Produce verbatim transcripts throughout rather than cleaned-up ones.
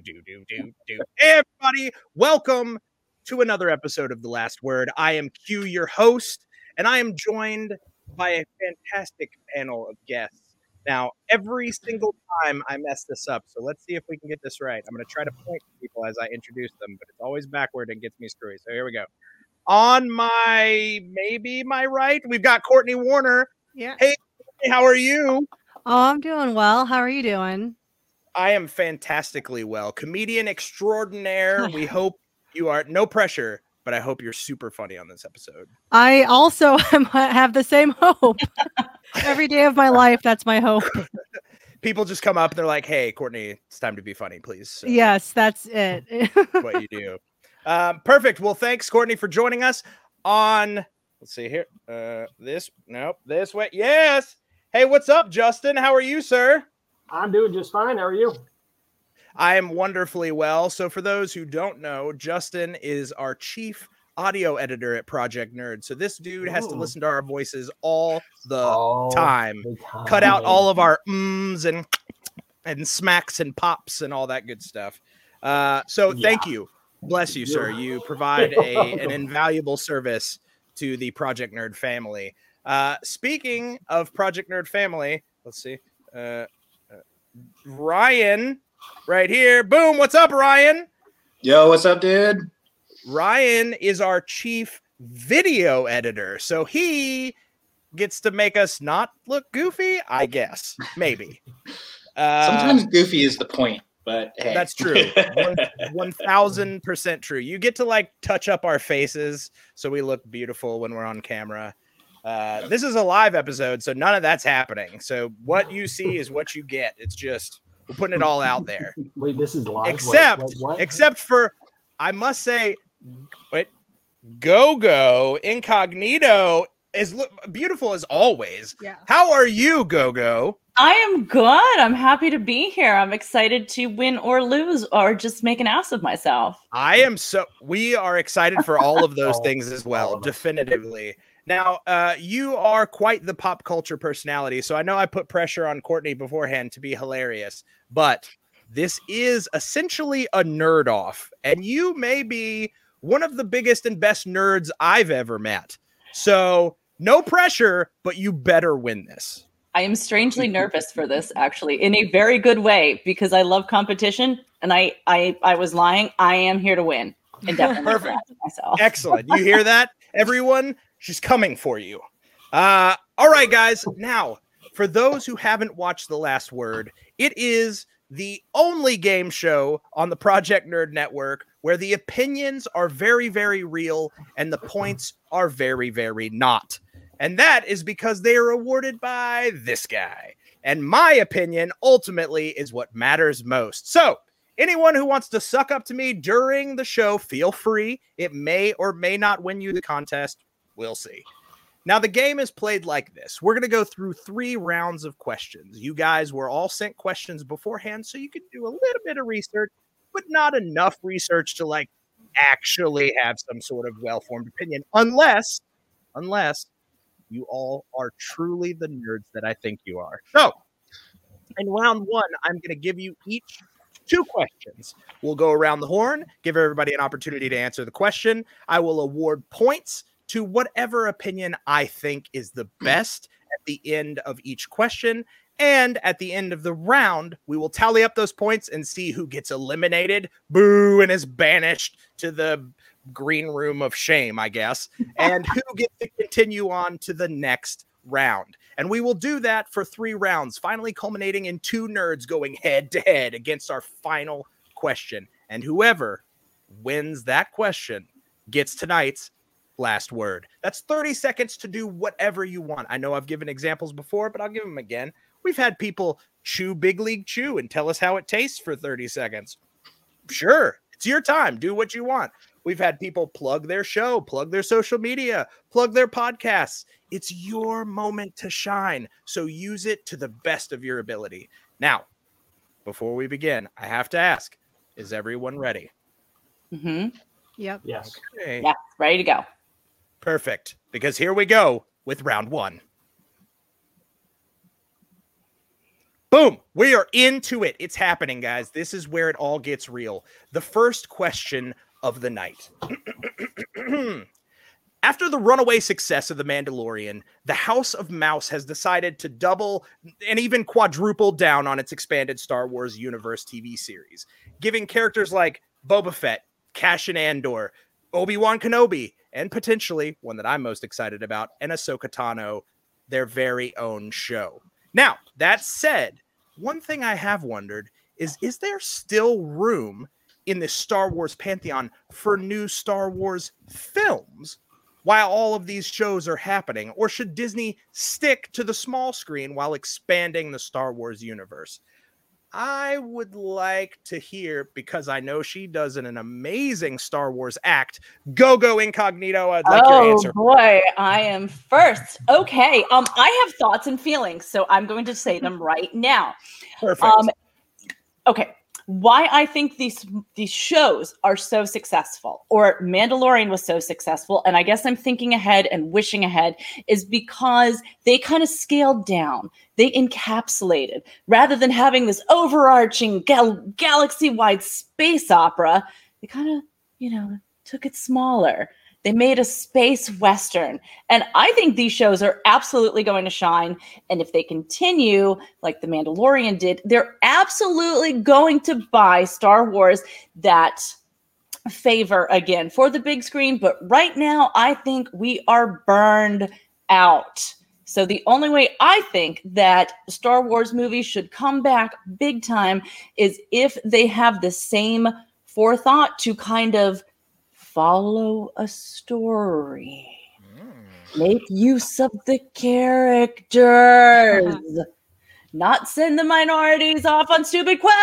do, do, do, do. Hey, everybody, welcome to another episode of The Last Word. I am Q, your host, and I am joined by a fantastic panel of guests. Now, every single time I mess this up, so let's see if we can get this right. I'm going to try to point to people as I introduce them, but it's always backward and gets me screwy. So here we go. On my, maybe my right, we've got Courtney Warner. Yeah. Hey, how are you? Oh, I'm doing well. How are you doing? I am fantastically well. Comedian extraordinaire. We hope you are, no pressure, but I hope you're super funny on this episode. I also have the same hope. Every day of my life, that's my hope. People just come up and they're like, hey, Courtney, it's time to be funny, please. So yes, that's it. what you do. Um, perfect. Well, thanks, Courtney, for joining us on, let's see here. Uh, this, nope, this way. Yes. Hey, what's up, Justin? How are you, sir? I'm doing just fine. How are you? I am wonderfully well. So for those who don't know, Justin is our chief audio editor at Project Nerd. So this dude has to listen to our voices all the All time. the time. Cut out all of our ums and and smacks and pops and all that good stuff. Uh, so Yeah. thank you. Bless you, sir. You provide a an invaluable service to the Project Nerd family. Uh, speaking of Project Nerd family, let's see. Uh, Ryan right here. Boom. What's up, Ryan? Yo, what's up, dude? Ryan is our chief video editor. So he gets to make us not look goofy, I guess. Maybe. Uh, Sometimes goofy is the point, but hey. That's true. one thousand percent true. You get to like touch up our faces so we look beautiful when we're on camera. Uh, this is a live episode, so none of that's happening. So what you see is what you get. It's just we're putting it all out there. Wait, this is live. Except, Wait, what? except for, I must say, wait, Go-Go Incognito is look, beautiful as always. Yeah. How are you, Go-Go? I am good. I'm happy to be here. I'm excited to win or lose or just make an ass of myself. I am so. We are excited for all of those All- things as all well, of us. definitively. Now, uh, you are quite the pop culture personality, so I know I put pressure on Courtney beforehand to be hilarious, but this is essentially a nerd off, and you may be one of the biggest and best nerds I've ever met. So, no pressure, but you better win this. I am strangely nervous for this, actually, in a very good way, because I love competition, and I I, I was lying. I am here to win. And definitely Perfect. proud of myself. Excellent. You hear that, everyone? She's coming for you. Uh, all right, guys. Now, for those who haven't watched The Last Word, it is the only game show on the Project Nerd Network where the opinions are very, very real and the points are very, very not. And that is because they are awarded by this guy. And my opinion ultimately is what matters most. So, anyone who wants to suck up to me during the show, feel free. It may or may not win you the contest. We'll see. Now, the game is played like this. We're going to go through three rounds of questions. You guys were all sent questions beforehand, so you could do a little bit of research, but not enough research to like actually have some sort of well-formed opinion, unless, unless you all are truly the nerds that I think you are. So, in round one, I'm going to give you each two questions. We'll go around the horn, give everybody an opportunity to answer the question. I will award points to whatever opinion I think is the best at the end of each question. And at the end of the round, we will tally up those points and see who gets eliminated, boo, and is banished to the green room of shame, I guess, and who gets to continue on to the next round. And we will do that for three rounds, finally culminating in two nerds going head to head against our final question. And whoever wins that question gets tonight's last word. That's thirty seconds to do whatever you want. I know I've given examples before, but I'll give them again. We've had people chew Big League Chew and tell us how it tastes for thirty seconds. Sure, it's your time. Do what you want. We've had people plug their show, plug their social media, plug their podcasts. It's your moment to shine, so use it to the best of your ability. Now, before we begin, I have to ask, is everyone ready? Mm-hmm. Yep. Yes. Okay. Yeah, ready to go. Perfect, because here we go with round one. Boom. We are into it. It's happening, guys. This is where it all gets real. The first question of the night. After the runaway success of The Mandalorian, the House of Mouse has decided to double and even quadruple down on its expanded Star Wars universe T V series, giving characters like Boba Fett, Cassian Andor, Obi-Wan Kenobi, and potentially, one that I'm most excited about, and Ahsoka Tano, their very own show. Now, that said, one thing I have wondered is, is there still room in the Star Wars pantheon for new Star Wars films while all of these shows are happening? Or should Disney stick to the small screen while expanding the Star Wars universe? I would like to hear, because I know she does an amazing Star Wars act. Go-Go Incognito, I'd like oh, your answer. boy, I am first. Okay, um, I have thoughts and feelings, so I'm going to say them right now. Perfect. Um, okay, why I think these these shows are so successful, or Mandalorian was so successful, and I guess I'm thinking ahead and wishing ahead, is because they kind of scaled down. They encapsulated, rather than having this overarching gal- galaxy-wide space opera, they kind of, you know, took it smaller. They made a space Western. And I think these shows are absolutely going to shine. And if they continue like The Mandalorian did, they're absolutely going to buy Star Wars that favor again for the big screen. But right now, I think we are burned out. So the only way I think that Star Wars movies should come back big time is if they have the same forethought to kind of follow a story, mm. make use of the characters, not send the minorities off on stupid quests.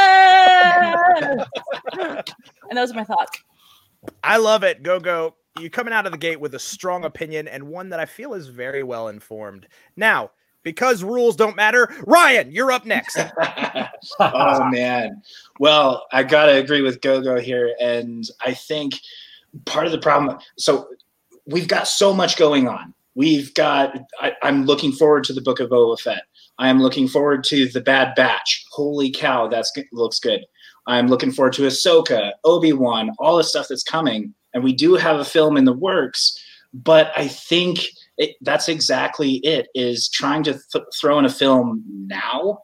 And those are my thoughts. I love it. Go, go. You're coming out of the gate with a strong opinion and one that I feel is very well informed. Now, because rules don't matter, Ryan, you're up next. Oh, man. Well, I got to agree with Go-Go here. And I think part of the problem, so we've got so much going on. We've got, I, I'm looking forward to the Book of Boba Fett. I am looking forward to The Bad Batch. Holy cow, that looks good. I'm looking forward to Ahsoka, Obi-Wan, all the stuff that's coming. And we do have a film in the works, but I think it, that's exactly it, is trying to th- throw in a film now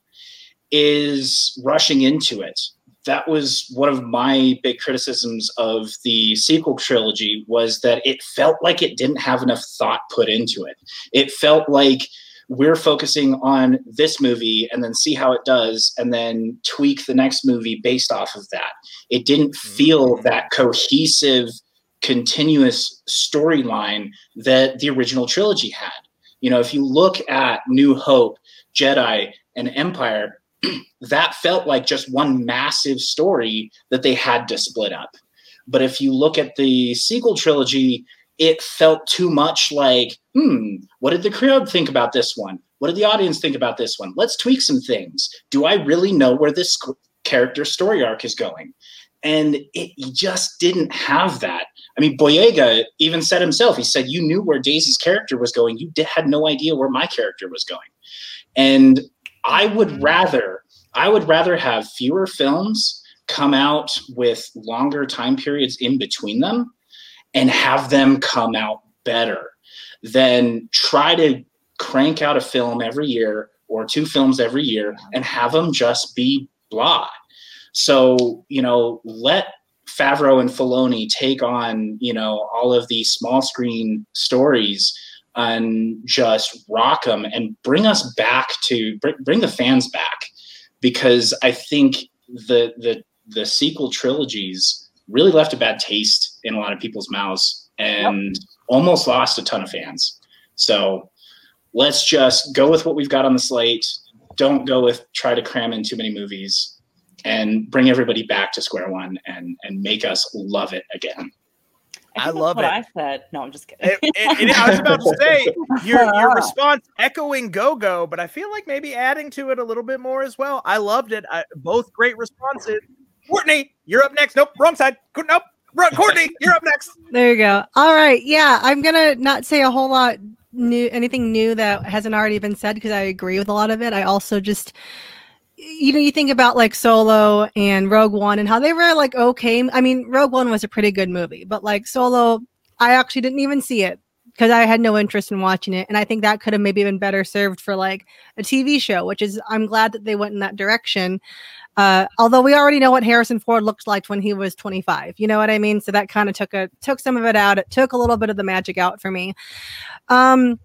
is rushing into it. That was one of my big criticisms of the sequel trilogy, was that it felt like it didn't have enough thought put into it. It felt like we're focusing on this movie and then see how it does and then tweak the next movie based off of that. It didn't feel that cohesive, continuous storyline that the original trilogy had. You know, if you look at New Hope, Jedi, and Empire, that felt like just one massive story that they had to split up. But if you look at the sequel trilogy, it felt too much like, hmm, what did the crowd think about this one? What did the audience think about this one? Let's tweak some things. Do I really know where this character story arc is going? And it just didn't have that. I mean, Boyega even said himself, he said, you knew where Daisy's character was going. You did, had no idea where my character was going. And I would rather, I would rather have fewer films come out with longer time periods in between them and have them come out better than try to crank out a film every year or two films every year and have them just be blah. So, you know, let Favreau and Filoni take on, you know, all of these small screen stories and just rock them and bring us back to bring, bring the fans back, because I think the the the sequel trilogies really left a bad taste in a lot of people's mouths and yep. almost lost a ton of fans. So let's just go with what we've got on the slate. Don't go with try to cram in too many movies. And bring everybody back to square one and, and make us love it again. I, I love what it. I said. No, I'm just kidding. It, it, it, I was about to say your your response echoing Go-Go, but I feel like maybe adding to it a little bit more as well. I loved it. I, both great responses. Courtney, you're up next. Nope, wrong side. Nope, Courtney, you're up next. There you go. All right. Yeah, I'm gonna not say a whole lot new anything new that hasn't already been said, because I agree with a lot of it. I also just, you know, you think about like Solo and Rogue One and how they were like okay. I mean, Rogue One was a pretty good movie, but like Solo, I actually didn't even see it because I had no interest in watching it, and I think that could have maybe been better served for like a T V show. Which is, I'm glad that they went in that direction. Uh, although we already know what Harrison Ford looked like when he was twenty-five, you know what I mean? So that kind of took a took some of it out. It took a little bit of the magic out for me. Um,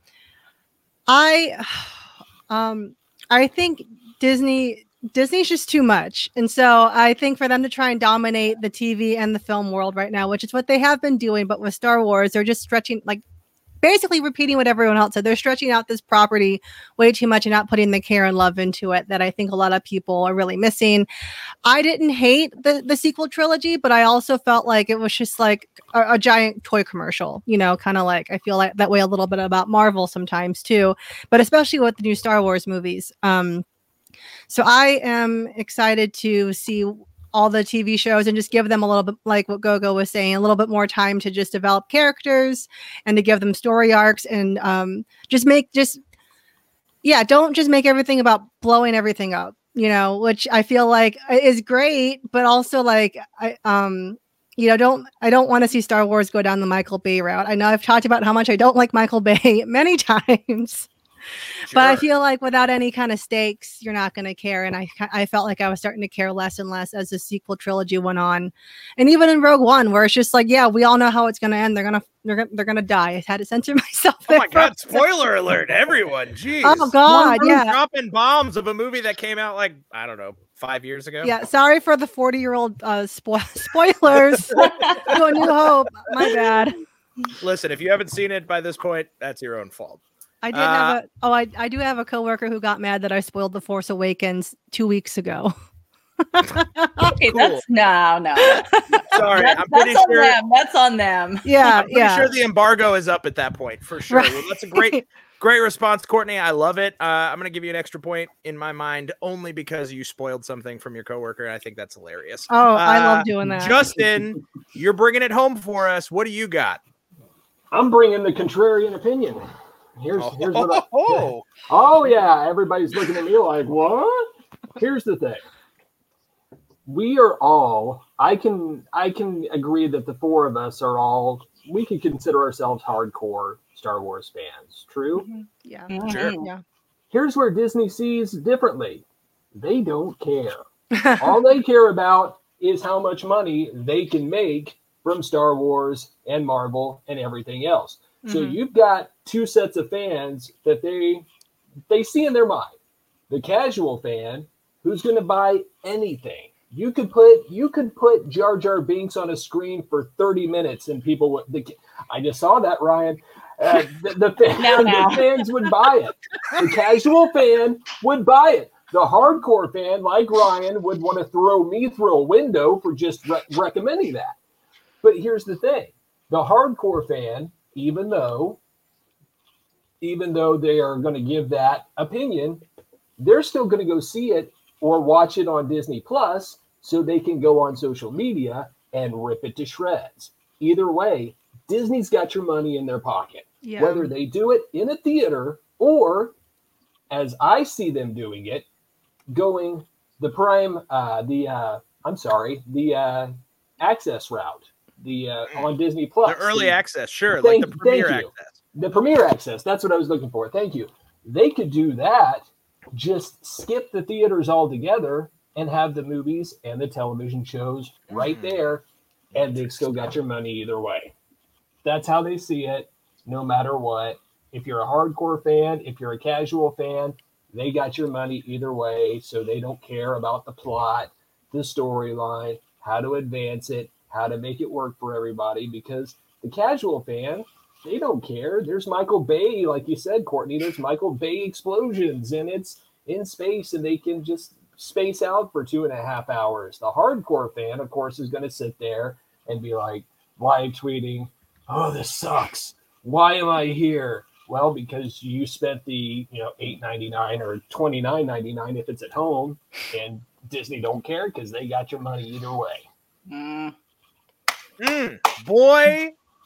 I, um, I think Disney Disney's just too much, and so I think for them to try and dominate the T V and the film world right now, which is what they have been doing, but with Star Wars, they're just stretching like. Basically repeating what everyone else said. They're stretching out this property way too much and not putting the care and love into it that I think a lot of people are really missing. I didn't hate the, the sequel trilogy, but I also felt like it was just like a, a giant toy commercial, you know, kind of like, I feel like that way a little bit about Marvel sometimes too, but especially with the new Star Wars movies. Um, so I am excited to see all the T V shows and just give them a little bit, like what Gogo was saying, a little bit more time to just develop characters and to give them story arcs and um, just make just, yeah, don't just make everything about blowing everything up, you know, which I feel like is great, but also like, I, um, you know, don't, I don't want to see Star Wars go down the Michael Bay route. I know I've talked about how much I don't like Michael Bay many times. Sure. But I feel like without any kind of stakes, you're not going to care. And I I felt like I was starting to care less and less as the sequel trilogy went on. And even in Rogue One, where it's just like, yeah, we all know how it's going to end. They're going to they're gonna, they're going to die. I had to censor myself. Oh my God. Spoiler alert, everyone. Jeez. Oh God. Yeah. Dropping bombs of a movie that came out like, I don't know, five years ago. Yeah. Sorry for the forty year old uh, spo- spoilers to A New Hope. My bad. Listen, if you haven't seen it by this point, that's your own fault. I did uh, have a oh I, I do have a coworker who got mad that I spoiled The Force Awakens two weeks ago. Okay, cool. that's no, no. Sorry, that's, I'm pretty that's on sure them. That's on them. Yeah, I'm pretty yeah. sure the embargo is up at that point for sure. Right. Well, that's a great, great response, Courtney. I love it. Uh, I'm gonna give you an extra point in my mind only because you spoiled something from your coworker, and I think that's hilarious. Oh, uh, I love doing that. Justin, you're bringing it home for us. What do you got? I'm bringing the contrarian opinion. Here's oh, here's what I, oh. oh yeah, everybody's looking at me like, what? Here's the thing. We are all, I can I can agree that the four of us are all, we can consider ourselves hardcore Star Wars fans. True? Mm-hmm. Yeah. Mhm. Sure. Yeah. Here's where Disney sees differently. They don't care. All they care about is how much money they can make from Star Wars and Marvel and everything else. So Mhm. you've got two sets of fans that they they see in their mind. The casual fan who's going to buy anything. You could put you could put Jar Jar Binks on a screen for thirty minutes and people would. The, I just saw that, Ryan. Uh, the, the, fan, Now, now. the fans would buy it. The casual fan would buy it. The hardcore fan, like Ryan, would want to throw me through a window for just re- recommending that. But here's the thing: the hardcore fan, even though, even though they are going to give that opinion, they're still going to go see it or watch it on Disney Plus so they can go on social media and rip it to shreds. Either way, Disney's got your money in their pocket. Yeah. Whether they do it in a theater or, as I see them doing it, going the prime, uh, the uh, I'm sorry, the uh, access route, the uh, on Disney Plus, The early the, access, sure, Thank- like the premiere thank you. access. the premiere access. That's what I was looking for. Thank you. They could do that. Just skip the theaters altogether and have the movies and the television shows right there, and they've still got your money either way. That's how they see it, no matter what. If you're a hardcore fan, if you're a casual fan, they got your money either way, so they don't care about the plot, the storyline, how to advance it, how to make it work for everybody, because the casual fan, they don't care. There's Michael Bay, like you said, Courtney. There's Michael Bay explosions, and it's in space, and they can just space out for two and a half hours. The hardcore fan, of course, is going to sit there and be like live tweeting, "Oh, this sucks. Why am I here?" Well, because you spent the you know eight ninety-nine or twenty-nine ninety-nine if it's at home, and Disney don't care because they got your money either way. Mm. Mm, boy,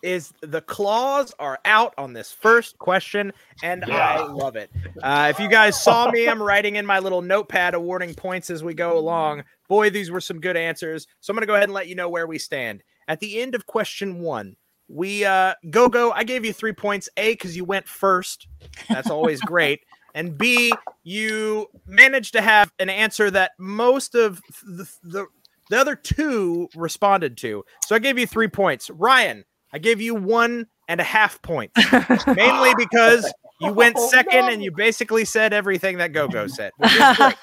is the claws are out on this first question, and Yeah. I love it. Uh, if you guys saw me, I'm writing in my little notepad awarding points as we go along. Boy, these were some good answers. So I'm going to go ahead and let you know where we stand. At the end of question one, we uh, go, go. I gave you three points. A, because you went first. That's always great. And B, you managed to have an answer that most of the, the, the other two responded to. So I gave you three points. Ryan, I gave you one and a half points, mainly because you went Oh, second no. and you basically said everything that Go-Go said, which is great.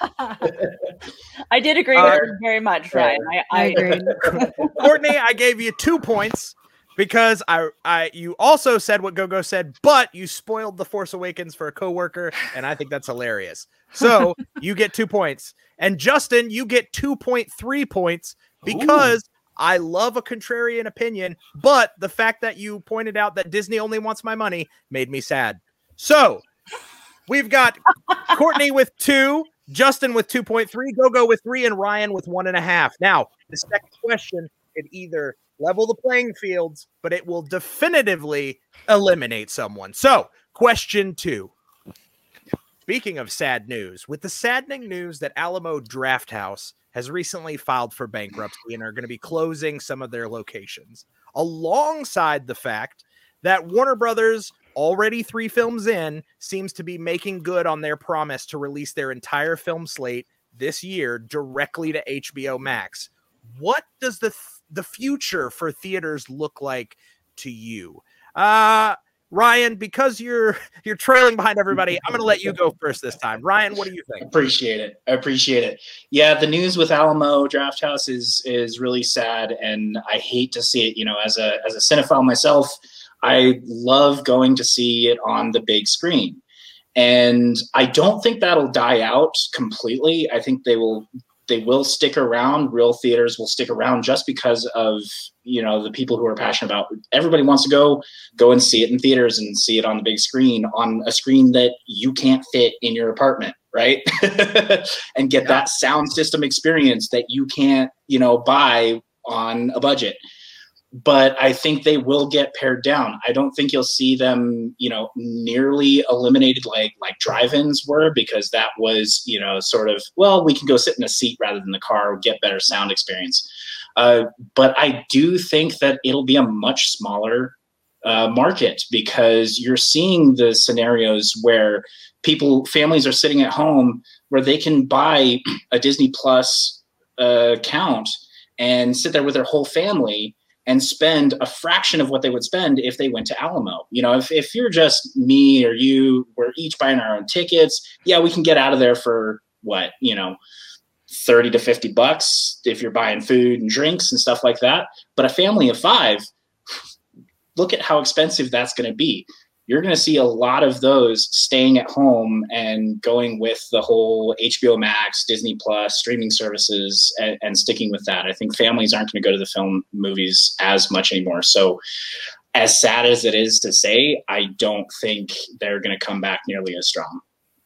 I did agree Uh, with you very much, Ryan. I, I I agree. Courtney, I gave you two points because I, I, you also said what Go-Go said, but you spoiled The Force Awakens for a coworker, and I think that's hilarious. So you get two points, and Justin, you get two point three points because I love a contrarian opinion, but the fact that you pointed out that Disney only wants my money made me sad. So we've got Courtney with two, Justin with two point three, Go-Go with three, and Ryan with one and a half. Now, the second question could either level the playing fields, but it will definitively eliminate someone. So, question two. Speaking of sad news, with the saddening news that Alamo Drafthouse has recently filed for bankruptcy and are going to be closing some of their locations, alongside the fact that Warner Brothers, already three films in, seems to be making good on their promise to release their entire film slate this year directly to H B O Max. What does the th- the future for theaters look like to you? Uh, Ryan, because you're you're trailing behind everybody, I'm going to let you go first this time. Ryan, what do you think? Appreciate it. I appreciate it. Yeah, the news with Alamo Drafthouse is is really sad, and I hate to see it. You know, as a as a cinephile myself, I love going to see it on the big screen, and I don't think that'll die out completely. I think they will they will stick around. Real theaters will stick around just because of, you know, the people who are passionate about. Everybody wants to go go and see it in theaters and see it on the big screen, on a screen that you can't fit in your apartment, right? And get Yeah. that sound system experience that you can't, you know, buy on a budget. But I think they will get pared down. I don't think you'll see them, you know, nearly eliminated like like drive-ins were, because that was, you know, sort of, well, we can go sit in a seat rather than the car, get better sound experience. Uh, but I do think that it'll be a much smaller uh, market, because you're seeing the scenarios where people, families are sitting at home where they can buy a Disney Plus uh, account and sit there with their whole family and spend a fraction of what they would spend if they went to Alamo. You know, if, if you're just me or you, we're each buying our own tickets, yeah, we can get out of there for what, you know, thirty to fifty bucks if you're buying food and drinks and stuff like that. But a family of five, look at how expensive that's going to be. You're going to see a lot of those staying at home and going with the whole H B O Max, Disney Plus, streaming services, and, and sticking with that. I think families aren't going to go to the film movies as much anymore. So as sad as it is to say, I don't think they're going to come back nearly as strong.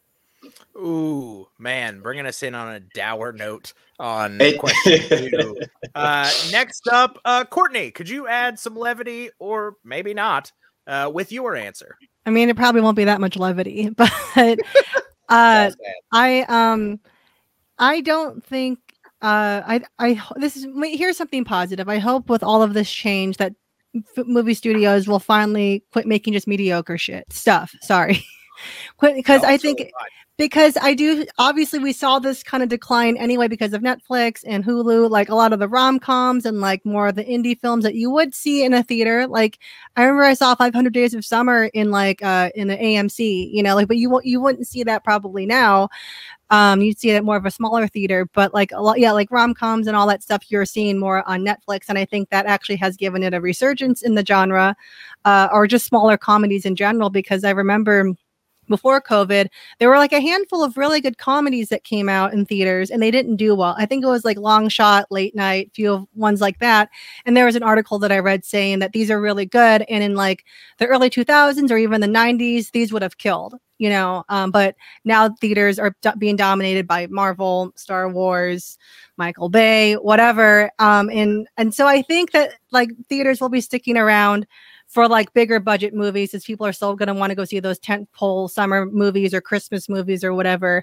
Ooh, man, bringing us in on a dour note on It- question two. Uh, next up, uh, Courtney, could you add some levity, or maybe not, uh, with your answer? I mean, it probably won't be that much levity, but uh, That's bad. I um, I don't think uh, I I this is wait, here's something positive. I hope with all of this change that f- movie studios will finally quit making just mediocre shit stuff. Sorry, quit because No, I it's think. totally fine. Because I do, obviously, we saw this kind of decline anyway because of Netflix and Hulu, like a lot of the rom-coms and like more of the indie films that you would see in a theater. Like I remember I saw five hundred Days of Summer in like uh in the A M C, you know, like, but you won't you wouldn't see that probably now. Um, you'd see it at more of a smaller theater, but like a lot, yeah, like rom-coms and all that stuff you're seeing more on Netflix, and I think that actually has given it a resurgence in the genre, uh, or just smaller comedies in general. Because I remember, before COVID, there were like a handful of really good comedies that came out in theaters and they didn't do well. I think it was like Long Shot, Late Night, few of ones like that. And there was an article that I read saying that these are really good. And in like the early two thousands or even the nineties, these would have killed, you know, um, but now theaters are do- being dominated by Marvel, Star Wars, Michael Bay, whatever. Um, and, and so I think that like theaters will be sticking around for like bigger budget movies, as people are still going to want to go see those tentpole summer movies or Christmas movies or whatever.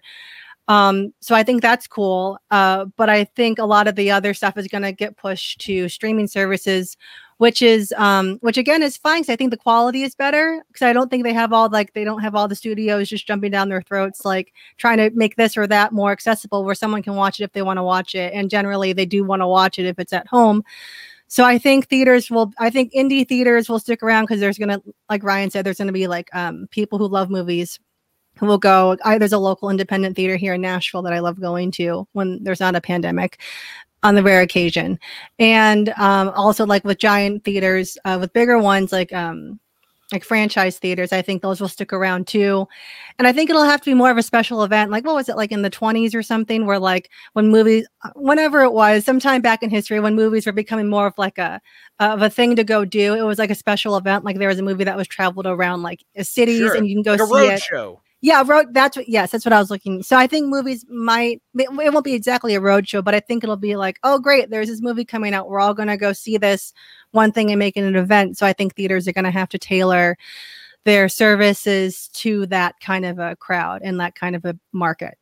Um, so I think that's cool. Uh, but I think a lot of the other stuff is going to get pushed to streaming services, which is, um, which again is fine. Cause I think the quality is better, because I don't think they have all like, they don't have all the studios just jumping down their throats, like trying to make this or that more accessible where someone can watch it if they want to watch it. And generally they do want to watch it if it's at home. So I think theaters will, I think indie theaters will stick around, because there's going to, like Ryan said, there's going to be like, um, people who love movies who will go. I, there's a local independent theater here in Nashville that I love going to when there's not a pandemic, on the rare occasion. And um, also like with giant theaters, uh, with bigger ones, like um, like franchise theaters, I think those will stick around too. And I think it'll have to be more of a special event. Like, what was it, like in the twenties or something, where like when movies, whenever it was, sometime back in history, when movies were becoming more of like a, of a thing to go do, it was like a special event. Like there was a movie that was traveled around like cities, Sure. and you can go Like a see road it. show. Yeah, road. That's what. Yes, that's what I was looking. So I think movies might. It won't be exactly a road show, but I think it'll be like, oh, great, there's this movie coming out. We're all gonna go see this one thing and make it an event. So I think theaters are gonna have to tailor their services to that kind of a crowd and that kind of a market.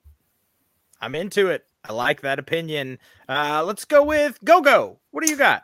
I'm into it. I like that opinion. Uh, let's go with Go-Go. What do you got?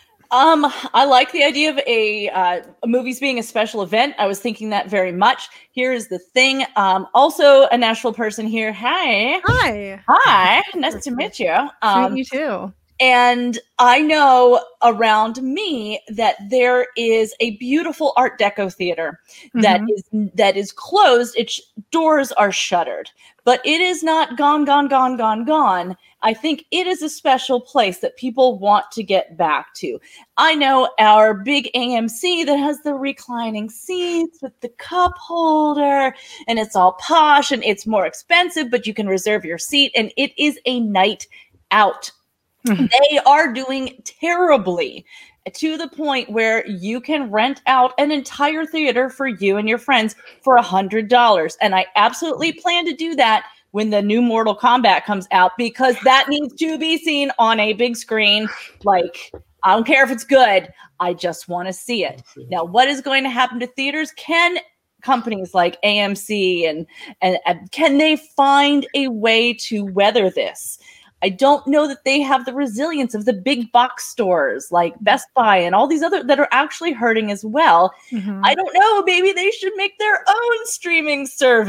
Um, I like the idea of a uh, movies being a special event. I was thinking that very much. Here is the thing. Um, also a Nashville person here. Hi. Hi. Hi. Nice to meet you. Um, you too. And I know around me that there is a beautiful Art Deco theater that Mhm. is that is closed. Its doors are shuttered, but it is not gone, gone, gone, gone, gone. I think it is a special place that people want to get back to. I know our big A M C that has the reclining seats with the cup holder, and it's all posh and it's more expensive, but you can reserve your seat, and it is a night out. They are doing terribly, to the point where you can rent out an entire theater for you and your friends for a hundred dollars. And I absolutely plan to do that when the new Mortal Kombat comes out, because that needs to be seen on a big screen. Like, I don't care if it's good. I just want to see it. Now, what is going to happen to theaters? Can companies like A M C and, and, and can they find a way to weather this? I don't know that they have the resilience of the big box stores like Best Buy and all these other that are actually hurting as well. Mhm. I don't know. Maybe they should make their own streaming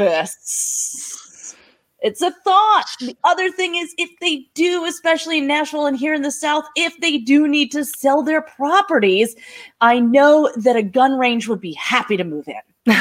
service. It's a thought. The other thing is, if they do, especially in Nashville and here in the South, if they do need to sell their properties, I know that a gun range would be happy to move in.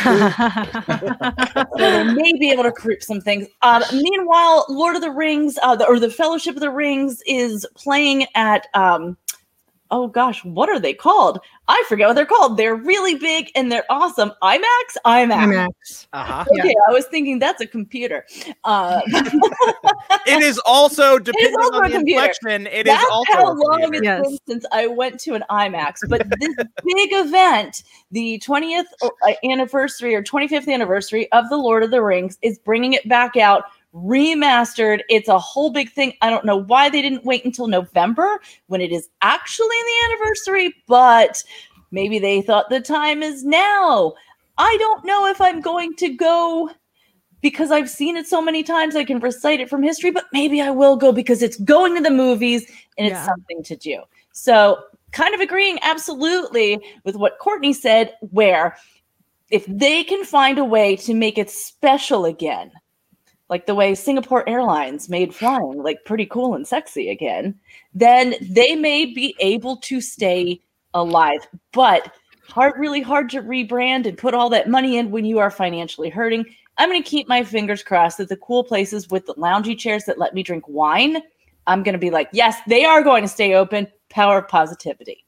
So they may be able to creep some things. Um, meanwhile, Lord of the Rings, uh, the, or the Fellowship of the Rings, is playing at, um, oh gosh, what are they called? I forget what they're called. They're really big and they're awesome. IMAX? IMAX. IMAX. Uh-huh. Okay, I was thinking that's a computer. Uh, It is also, depending also on a the computer. inflection, it is That's also how a long computer. it's Yes. been since I went to an IMAX. But this big event, the twentieth anniversary or twenty-fifth anniversary of The Lord of the Rings, is bringing it back out remastered. It's a whole big thing. I don't know why they didn't wait until November when it is actually the anniversary, but maybe they thought the time is now. I don't know if I'm going to go because I've seen it so many times. I can recite it from history, but maybe I will go because it's going to the movies and it's Yeah. something to do. So kind of agreeing absolutely with what Courtney said, where if they can find a way to make it special again, like the way Singapore Airlines made flying like pretty cool and sexy again, then they may be able to stay alive. But hard, really hard to rebrand and put all that money in when you are financially hurting. I'm going to keep my fingers crossed that the cool places with the loungy chairs that let me drink wine, I'm going to be like, yes, they are going to stay open. Power of positivity.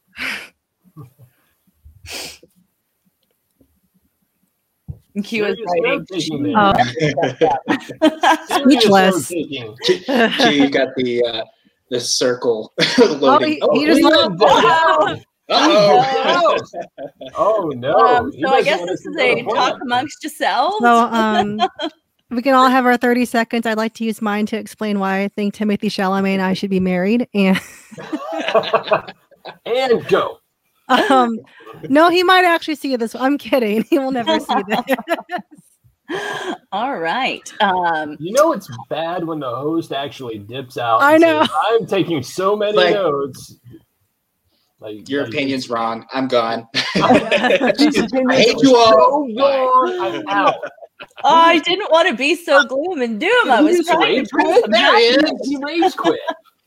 And Q is Serious writing. note-taking there. Oh. Serious Speechless. note-taking. Q, you got the uh, the circle Oh, loading. he, he just we looked. are done. Uh-oh. Oh no! Um, He so I doesn't guess want this us to is know a the talk plan. amongst yourselves. So, um, we can all have our thirty seconds. I'd like to use mine to explain why I think Timothy Chalamet and I should be married. And And go. Um, no, he might actually see this. I'm kidding. He will never see this. All right. Um, You know it's bad when the host actually dips out. I and know. says, I'm taking so many Like- notes. Like Your like, opinion's wrong. I'm gone. These opinions I hate are you all. so wrong. I'm out. I didn't want to be so gloom and doom. I He was just trying to rage bring quit. some There he happiness. is. He rage quit.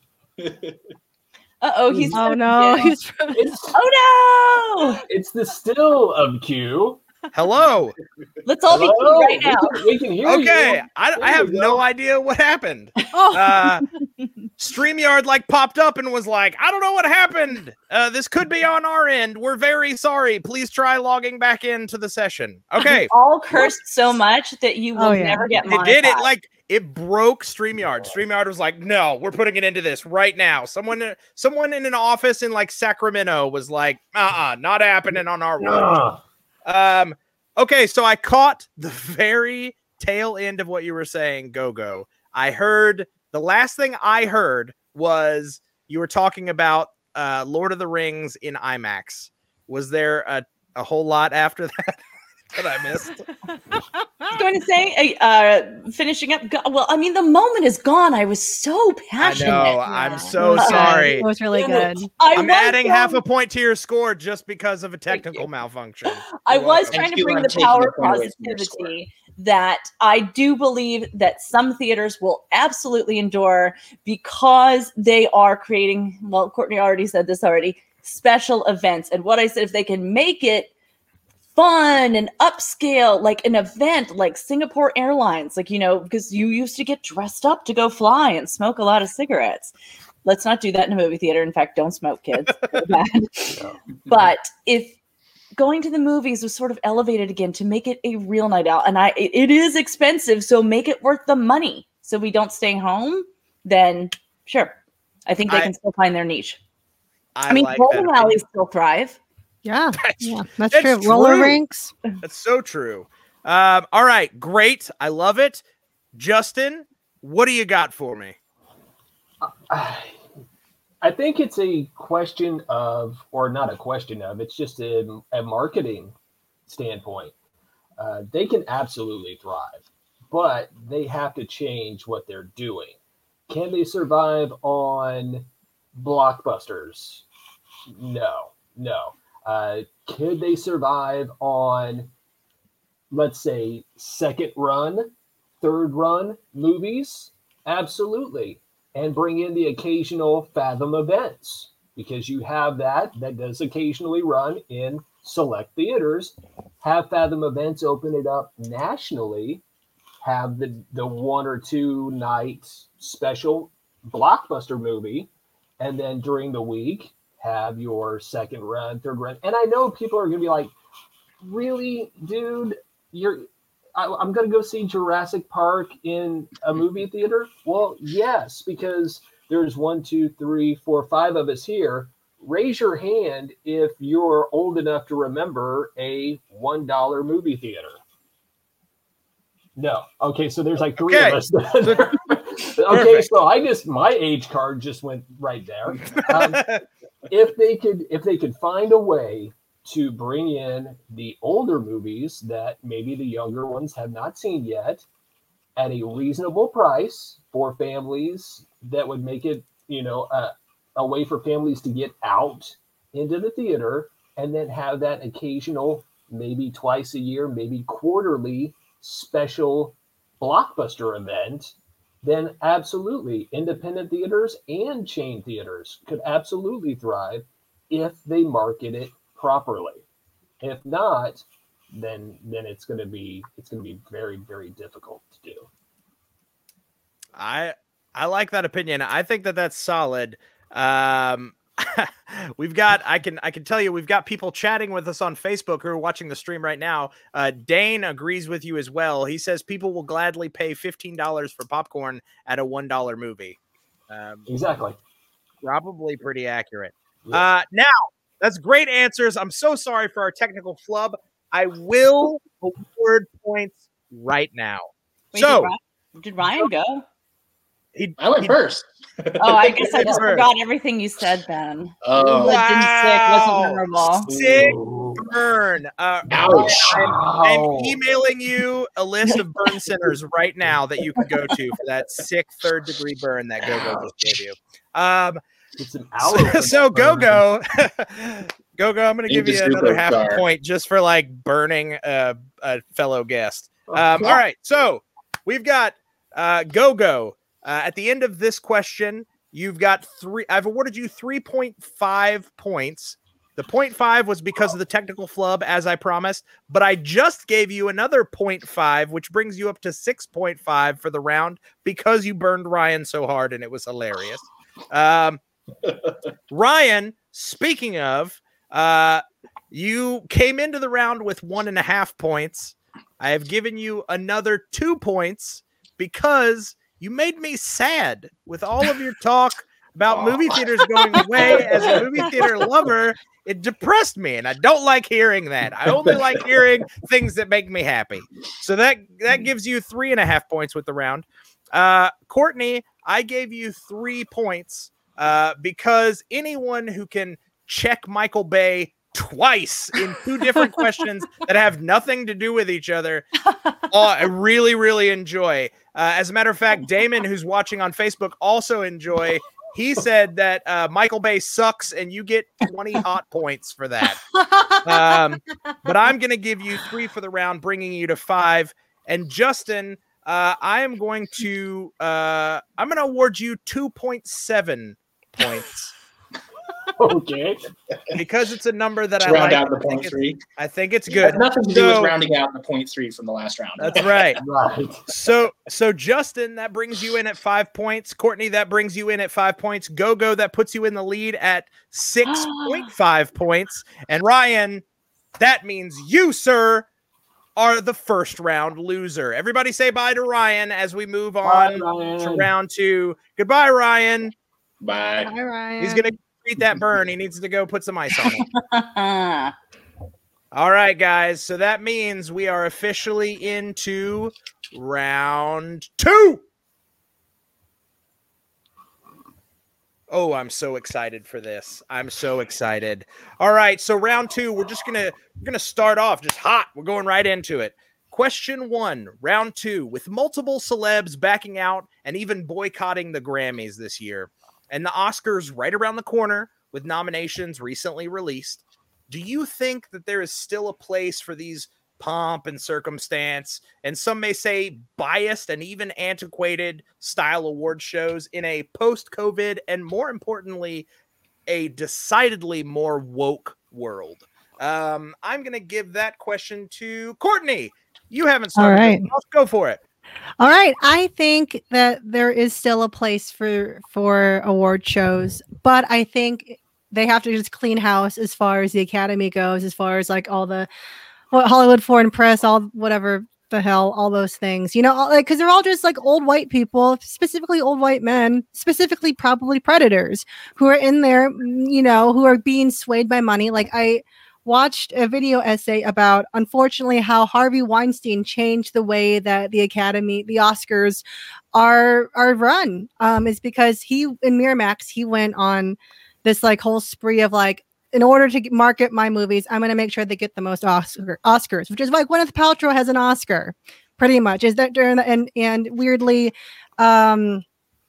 Uh-oh, he's Oh no, he's from It's Oh no! it's the still of Q. Hello. Let's all be Hello? right now. We can, we can hear Okay, you. I, There I you have go. no idea what happened. Oh, Uh, StreamYard like popped up and was like, I don't know what happened. Uh, this could be on our end. We're very sorry. Please try logging back into the session. Okay. All cursed so much that you will Oh, yeah. never get It monetized. did it like it broke StreamYard. StreamYard was like, no, we're putting it into this right now. Someone someone in an office in like Sacramento was like, uh-uh, not happening on our watch. Ugh. Um, okay, so I caught the very tail end of what you were saying, Go-Go. I heard the last thing I heard was you were talking about uh, Lord of the Rings in IMAX. Was there a, a whole lot after that that I missed? I was going to say, uh, finishing up. go- Well, I mean, the moment is gone. I was so I passionate. know. Yeah. I'm It so was good. sorry. It was really Damn good. it. I I'm was adding so- half a point to your score just because of a Thank technical you. malfunction. I You're was welcome. trying Thank to you, bring I'm the taking power a of point away from your positivity that I do believe that some theaters will absolutely endure because they are creating, well, Courtney already said this already, special events. And what I said, if they can make it fun and upscale, like an event like Singapore Airlines, like, you know, because you used to get dressed up to go fly and smoke a lot of cigarettes. Let's not do that in a movie theater. In fact, don't smoke, kids. They're bad. No. But if going to the movies was sort of elevated again to make it a real night out, and I it, it is expensive, so make it worth the money so we don't stay home, then sure. I think they I- can still find their niche. I, I, mean, like bowling that. alleys still thrive. Yeah, That's, yeah, that's That's true. Roller true. rinks. that's so true. Um, all right, great. I love it. Justin, what do you got for me? I think it's a question of, or not a question of, it's just a, a marketing standpoint. Uh, they can absolutely thrive, but they have to change what they're doing. Can they survive on blockbusters? No, no. Uh, could they survive on, let's say, second run, third run movies? Absolutely. And bring in the occasional Fathom events, because you have that that does occasionally run in select theaters. Have Fathom events, open it up nationally, have the, the one or two night special blockbuster movie, and then during the week have your second run, third run. And I know people are going to be like, really, dude, you're I, I'm going to go see Jurassic Park in a movie theater? Well, yes, because there's one, two, three, four, five of us here. Raise your hand if you're old enough to remember a one dollar movie theater. No. Okay, so there's like three Okay. of us. okay, Perfect. so I just my age card just went right there. Um, if they could if they could find a way to bring in the older movies that maybe the younger ones have not seen yet at a reasonable price for families, that would make it, you know, a, a way for families to get out into the theater, and then have that occasional, maybe twice a year, maybe quarterly special blockbuster event, then absolutely independent theaters and chain theaters could absolutely thrive if they market it properly. If not, then then it's going to be it's going to be very, very difficult to do. I I like that opinion. I think that that's solid. Um, we've got I can I can tell you we've got people chatting with us on Facebook who are watching the stream right now. Uh, Dane agrees with you as well. He says people will gladly pay fifteen dollars for popcorn at a one dollar movie. Um, Exactly. probably pretty accurate. Yes. Uh, now that's great answers. I'm so sorry for our technical flub. I will award points right now. Wait, So- did, Ryan, did Ryan go? He, I went he- first. Oh, I guess I just First. forgot everything you said then. Oh, Lived in sick Wow. wasn't memorable. Sick Ooh. burn. Uh, Ouch. I'm, I'm Wow. emailing you a list of burn centers right now that you can go to for that sick third degree burn that Go-Go just gave you. Um, Get some so, aloe. so Go-Go, Go-Go, I'm going to give Need you the another Zuko half star. a point just for like burning a, a fellow guest. Oh, Um, all right, so we've got uh, Go-Go. Uh, at the end of this question, you've got three. I've awarded you three point five points. The zero point five was because of the technical flub, as I promised, but I just gave you another zero point five, which brings you up to six point five for the round because you burned Ryan so hard and it was hilarious. Um, Ryan, speaking of, uh, you came into the round with one and a half points. I have given you another two points because you made me sad with all of your talk about movie theaters going away. As a movie theater lover, it depressed me, and I don't like hearing that. I only like hearing things that make me happy. So that that gives you three and a half points with the round. Uh, Courtney, I gave you three points uh, because anyone who can check Michael Bay twice in two different questions that have nothing to do with each other, oh, I really, really enjoy. Uh, as a matter of fact, Damon, who's watching on Facebook, also enjoy. He said that uh, Michael Bay sucks, and you get twenty hot points for that. Um, but I'm going to give you three for the round, bringing you to five. And Justin, uh, I am going to uh, I'm going to award you two point seven points Okay. because it's a number that To I round like. out the I think point it's- three. I think it's It has good. nothing to do So- with rounding out the point three from the last round. That's right. Right. So, so Justin, that brings you in at five points. Courtney, that brings you in at five points. Go-Go, that puts you in the lead at six point five points. And Ryan, that means you, sir, are the first round loser. Everybody say bye to Ryan as we move on Bye, Ryan. to round two. Goodbye, Ryan. Bye. Hi, Ryan. He's going to treat that burn. He needs to go put some ice on it. Ah. All right, guys. So that means we are officially into round two. Oh, I'm so excited for this. I'm so excited. All right, so round two, we're just gonna we're gonna start off just hot. We're going right into it. Question one, round two, with multiple celebs backing out and even boycotting the Grammys this year, and the Oscars right around the corner with nominations recently released. Do you think that there is still a place for these pomp and circumstance, and some may say biased and even antiquated style award shows in a post-COVID and, more importantly, a decidedly more woke world? Um, I'm going to give that question to Courtney. You haven't started. right. This. Let's go for it. All right, I think that there is still a place for for award shows, but I think they have to just clean house as far as the Academy goes, as far as like all the what Hollywood Foreign Press, all whatever the hell, all those things, you know, all- like because they're all just like old white people, specifically old white men, specifically probably predators who are in there, mm, you know, who are being swayed by money. Like I watched a video essay about, unfortunately, how Harvey Weinstein changed the way that the Academy, the Oscars, are are run. Um, is because he in Miramax he went on this like whole spree of like, in order to get- market my movies, I'm going to make sure they get the most Oscar, Oscars, which is why Gwyneth Paltrow has an Oscar, pretty much. Is that during the, and and weirdly, um,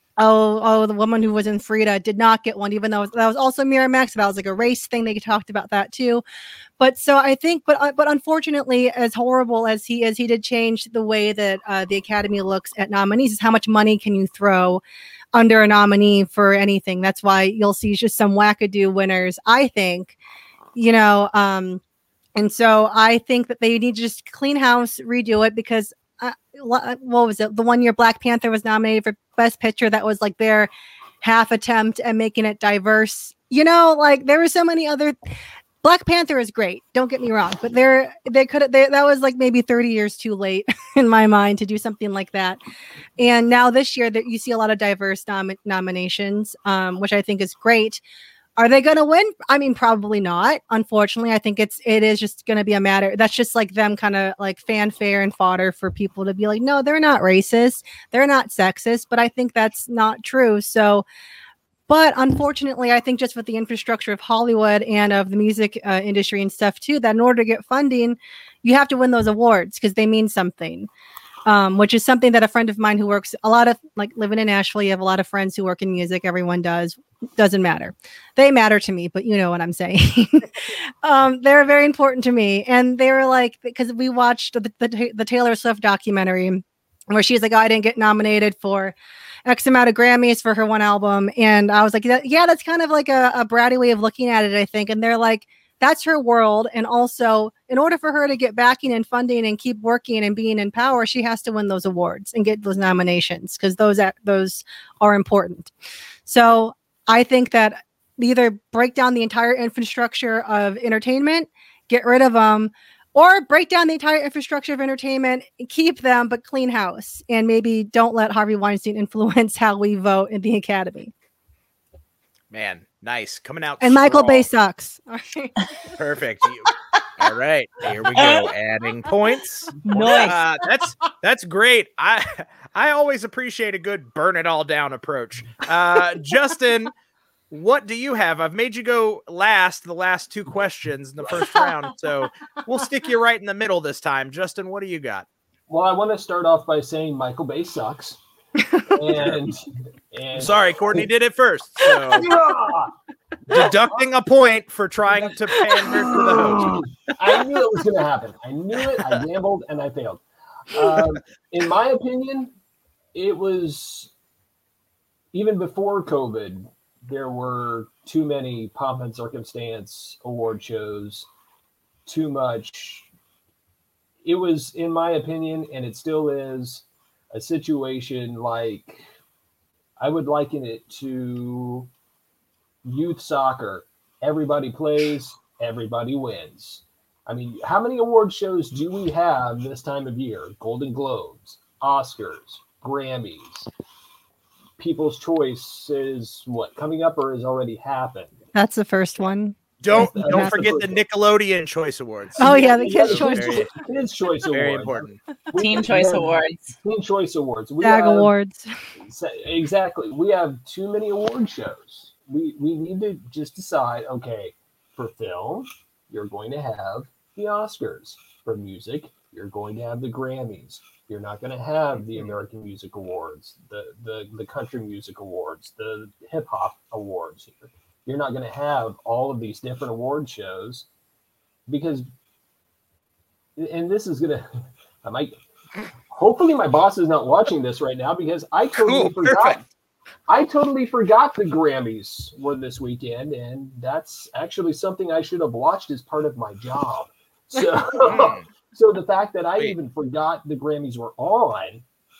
oh oh the woman who was in Frida did not get one, even though that was also Miramax. That was like a race thing. They talked about that too. But so I think, but uh, but unfortunately, as horrible as he is, he did change the way that uh, the Academy looks at nominees. Is how much money can you throw under a nominee for anything? That's why you'll see just some wackadoo winners, I think, you know. Um, and so I think that they need to just clean house, redo it, because uh, what was it? The one year Black Panther was nominated for Best Picture. That was like their half attempt at making it diverse. You know, like there were so many other. Black Panther is great. Don't get me wrong, but there they could they, that was like maybe thirty years too late in my mind to do something like that. And now this year that you see a lot of diverse nom- nominations, um, which I think is great. Are they going to win? I mean, probably not. Unfortunately, I think it's it is just going to be a matter. That's just like them kind of like fanfare and fodder for people to be like, no, they're not racist, they're not sexist. But I think that's not true. So, but unfortunately, I think just with the infrastructure of Hollywood and of the music uh, industry and stuff too, that in order to get funding, you have to win those awards because they mean something. Um, which is something that a friend of mine who works a lot of like living in Nashville, you have a lot of friends who work in music. Everyone does. Doesn't matter. They matter to me, but you know what I'm saying. um, they're very important to me. And they were like, because we watched the, the, the Taylor Swift documentary where she's like, oh, I didn't get nominated for X amount of Grammys for her one album. And I was like, yeah, that's kind of like a, a bratty way of looking at it, I think. And they're like, that's her world. And also, in order for her to get backing and funding and keep working and being in power, she has to win those awards and get those nominations because those those are important. So I think that either break down the entire infrastructure of entertainment, get rid of them, or break down the entire infrastructure of entertainment, keep them, but clean house. And maybe don't let Harvey Weinstein influence how we vote in the Academy. Man, nice. Coming out And Michael strong. Bay sucks. Perfect. You- All right, here we go. Adding points. Nice. Uh, that's that's great. I I always appreciate a good burn it all down approach. Uh, Justin, what do you have? I've made you go last the last two questions in the first round, so we'll stick you right in the middle this time. Justin, what do you got? Well, I want to start off by saying Michael Bay sucks. and, and Sorry, Courtney did it first. So Yeah! deducting a point for trying to pander to the host. I knew it was going to happen. I knew it. I gambled and I failed. Um, in my opinion, it was even before COVID, there were too many pomp and circumstance award shows, too much. It was, in my opinion, and it still is, a situation like I would liken it to youth soccer. Everybody plays, everybody wins. I mean, how many award shows do we have this time of year? Golden Globes, Oscars, Grammys. People's Choice is what, coming up or has already happened? That's the first one. Don't That's- don't that's the forget first the one. Nickelodeon Choice Awards. Oh yeah, the Kids' the Choice Very- Kids' Choice Very Awards. important. We- Teen we Choice have Awards. Teen Choice Awards. We SAG have- Awards. Exactly. We have too many award shows. We we need to just decide, okay, for film, you're going to have the Oscars. For music, you're going to have the Grammys. You're not going to have the American Music Awards, the the, the Country Music Awards, the Hip Hop Awards. You're not going to have all of these different award shows because, and this is going to, I might, hopefully my boss is not watching this right now because I totally Cool, forgot. perfect. I totally forgot the Grammys were this weekend, and that's actually something I should have watched as part of my job. So, Mm. so the fact that I Wait. even forgot the Grammys were on,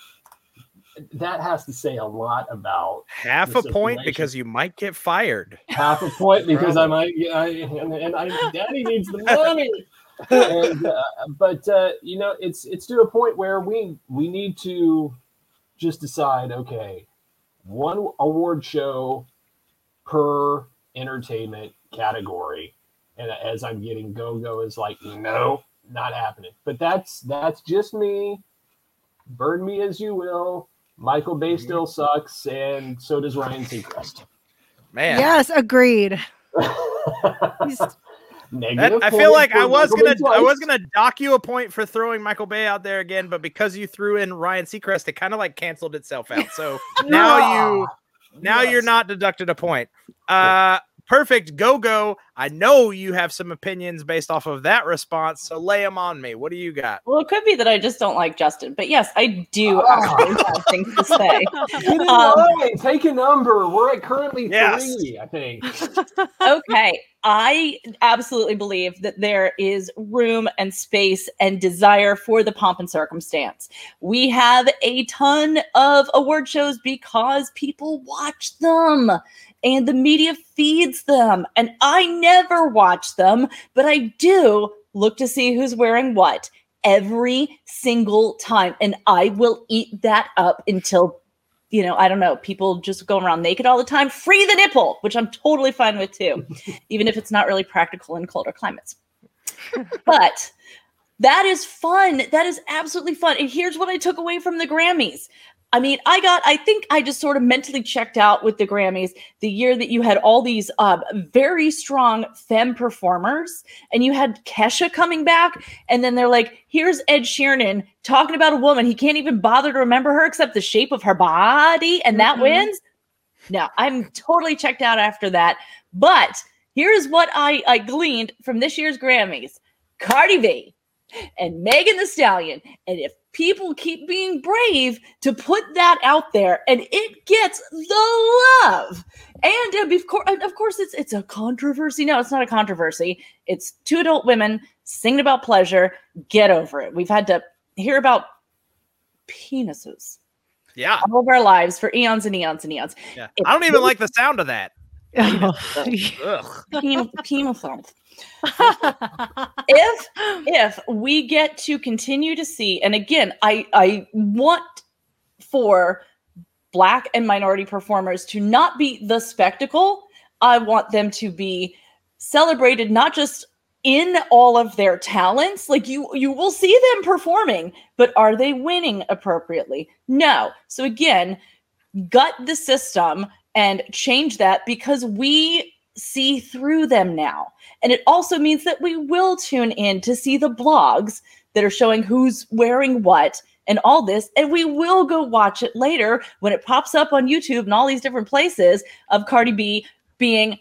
that has to say a lot about Half the a point situation. because you might get fired. half a point because I Probably. might, yeah, I, and, and I, Daddy needs the money. and, uh, but uh, you know, it's it's to a point where we we need to just decide, okay, one award show per entertainment category. And as I'm getting go-go is like, no, not happening. But that's that's just me. Burn me as you will. Michael Bay still sucks, and so does Ryan Seacrest. Man, Yes, agreed. He's- that, Negative I point feel like for I was Michael gonna Bay I was twice. gonna dock you a point for throwing Michael Bay out there again, but because you threw in Ryan Seacrest, it kind of like canceled itself out. So now you now Yes. you're not deducted a point. Uh, perfect. Go go. I know you have some opinions based off of that response, so lay them on me. What do you got? Well, it could be that I just don't like Justin, but yes, I do Ah. actually have things to say. Get in Um, line. Take a number. We're at currently Yes. three, I think. Okay, I absolutely believe that there is room and space and desire for the pomp and circumstance. We have a ton of award shows because people watch them and the media feeds them. And I never watch them, but I do look to see who's wearing what every single time. And I will eat that up until you know, I don't know, people just going around naked all the time. Free the nipple, which I'm totally fine with too, even if it's not really practical in colder climates. But that is fun. That is absolutely fun. And here's what I took away from the Grammys. I mean, I got, I think I just sort of mentally checked out with the Grammys the year that you had all these uh, very strong femme performers, and you had Kesha coming back, and then they're like, here's Ed Sheeran talking about a woman. He can't even bother to remember her except the shape of her body, and that mm-hmm. wins. No, I'm totally checked out after that. But here's what I, I gleaned from this year's Grammys. Cardi B and Megan Thee Stallion. And if people keep being brave to put that out there, and it gets the love. And of course, of course it's it's a controversy. No, it's not a controversy. It's two adult women singing about pleasure. Get over it. We've had to hear about penises. Yeah. All of our lives for eons and eons and eons. Yeah. I don't even like the sound of that. Ugh. if if we get to continue to see, and again, I I want for Black and minority performers to not be the spectacle. I want them to be celebrated, not just in all of their talents. Like you you will see them performing, but are they winning appropriately? No. So again, gut the system and change that, because we see through them now. And it also means that we will tune in to see the blogs that are showing who's wearing what and all this. And we will go watch it later when it pops up on YouTube and all these different places of Cardi B being,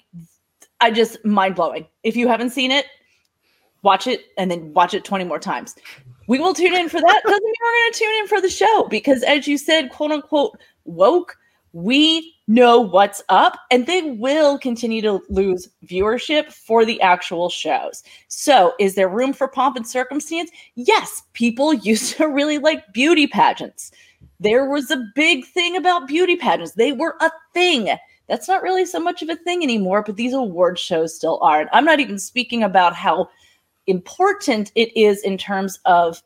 I just mind blowing. If you haven't seen it, watch it and then watch it twenty more times. We will tune in for that. Doesn't mean we're going to tune in for the show, because as you said, quote unquote, woke, we know what's up, and they will continue to lose viewership for the actual shows. So is there room for pomp and circumstance? Yes, people used to really like beauty pageants. There was a big thing about beauty pageants. They were a thing. That's not really so much of a thing anymore, but these award shows still are. And I'm not even speaking about how important it is in terms of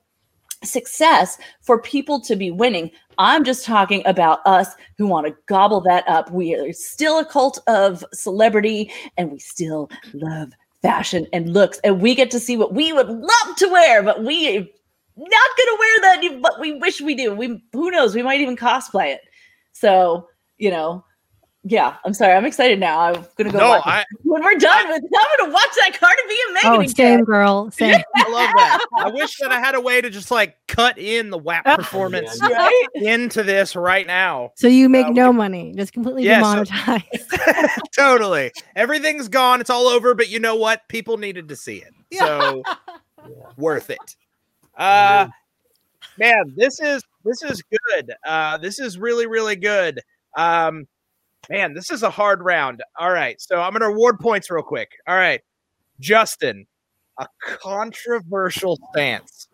success for people to be winning. I'm just talking about us who want to gobble that up. We are still a cult of celebrity, and we still love fashion and looks, and we get to see what we would love to wear, but we are not going to wear that, but we wish we do. We, who knows? We might even cosplay it. So, you know, yeah, I'm sorry. I'm excited now. I'm gonna go no, watch I, it. When we're done I, with it, I'm gonna watch that Cardi B and Megan Oh, again. same girl. Same. I love that. I wish that I had a way to just like cut in the W A P performance Right? into this right now. So you make Uh, no money. Just completely Yeah, so- demonetized. Totally. Everything's gone. It's all over. But you know what? People needed to see it. So Yeah. worth it. Uh, man, this is this is good. Uh, this is really, really good. Um, man, this is a hard round. All right. So I'm going to award points real quick. All right. Justin, a controversial stance.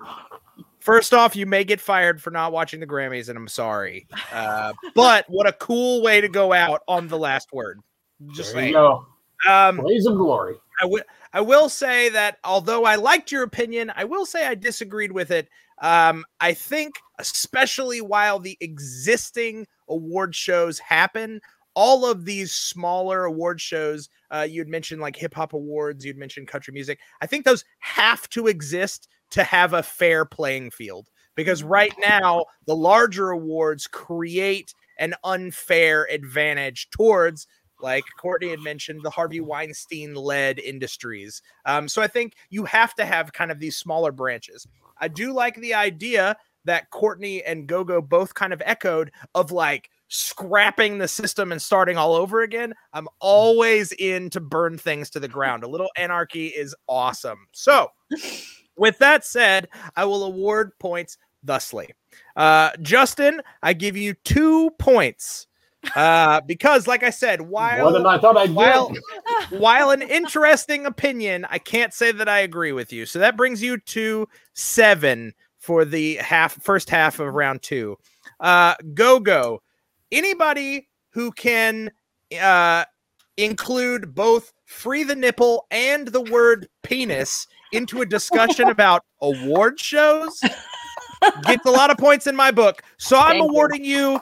First off, you may get fired for not watching the Grammys, and I'm sorry. Uh, but what a cool way to go out on the last word. Just There you saying. go. Um, Blaze of glory. I will I will say that although I liked your opinion, I will say I disagreed with it. Um, I think, especially while the existing award shows happen, all of these smaller award shows, uh, you'd mentioned like hip hop awards, you'd mentioned country music. I think those have to exist to have a fair playing field, because right now the larger awards create an unfair advantage towards, like Courtney had mentioned, the Harvey Weinstein-led industries. Um, so I think you have to have kind of these smaller branches. I do like the idea that Courtney and Gogo both kind of echoed of like scrapping the system and starting all over again. I'm always in to burn things to the ground. A little anarchy is awesome. So with that said, I will award points thusly. Uh, Justin, I give you two points. Uh, because like I said, while More than I thought I'd while, get. while an interesting opinion, I can't say that I agree with you. So that brings you to seven for the half first half of round two. Uh, Gogo, anybody who can uh, include both free the nipple and the word penis into a discussion about award shows gets a lot of points in my book. So I'm Thank you. awarding you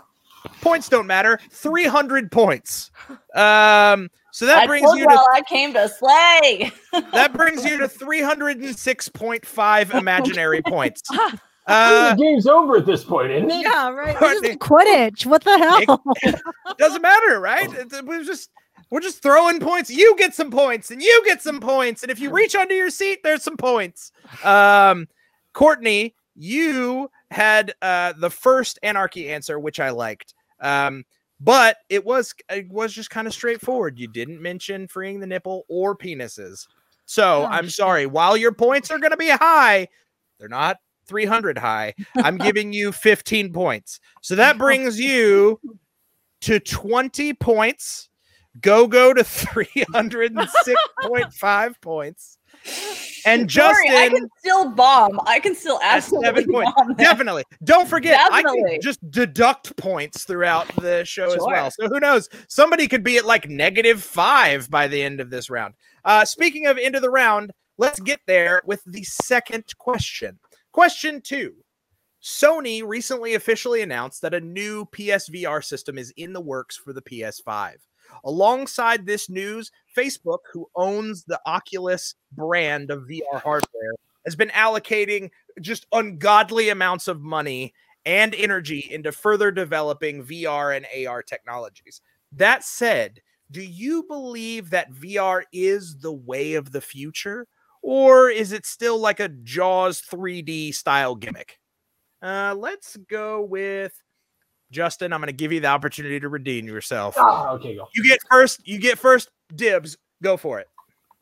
Points don't matter. three hundred points. Um, so that I brings told you to y'all I came to slay. that brings you to three hundred six point five imaginary points. Uh, Uh, the game's over at this point, isn't it? Yeah, right. Courtney- This is Quidditch. What the hell? doesn't matter, right? It- We're just we're just throwing points. You get some points, and you get some points, and if you reach under your seat, there's some points. Um, Courtney, you had uh, the first Anarchy answer, which I liked. Um, but it was it was just kind of straightforward. You didn't mention freeing the nipple or penises. So Oh, I'm shit. sorry. While your points are going to be high, they're not three hundred high. I'm giving you fifteen points. So that brings you to twenty points. Go go to three hundred six point five points. And Sorry, I Justin can still bomb. I can still at absolutely seven points. bomb. that. Definitely. Don't forget, I Definitely. can just deduct points throughout the show as Sure. well. So who knows? Somebody could be at like negative five by the end of this round. Uh, speaking of end of the round, let's get there with the second question. Question two. Sony recently officially announced that a new P S V R system is in the works for the P S five. Alongside this news, Facebook, who owns the Oculus brand of V R hardware, has been allocating just ungodly amounts of money and energy into further developing V R and A R technologies. That said, do you believe that V R is the way of the future, or is it still like a Jaws three D style gimmick? Uh, let's go with Justin. I'm going to give you the opportunity to redeem yourself. Ah, okay, go. You get first. You get first dibs. Go for it.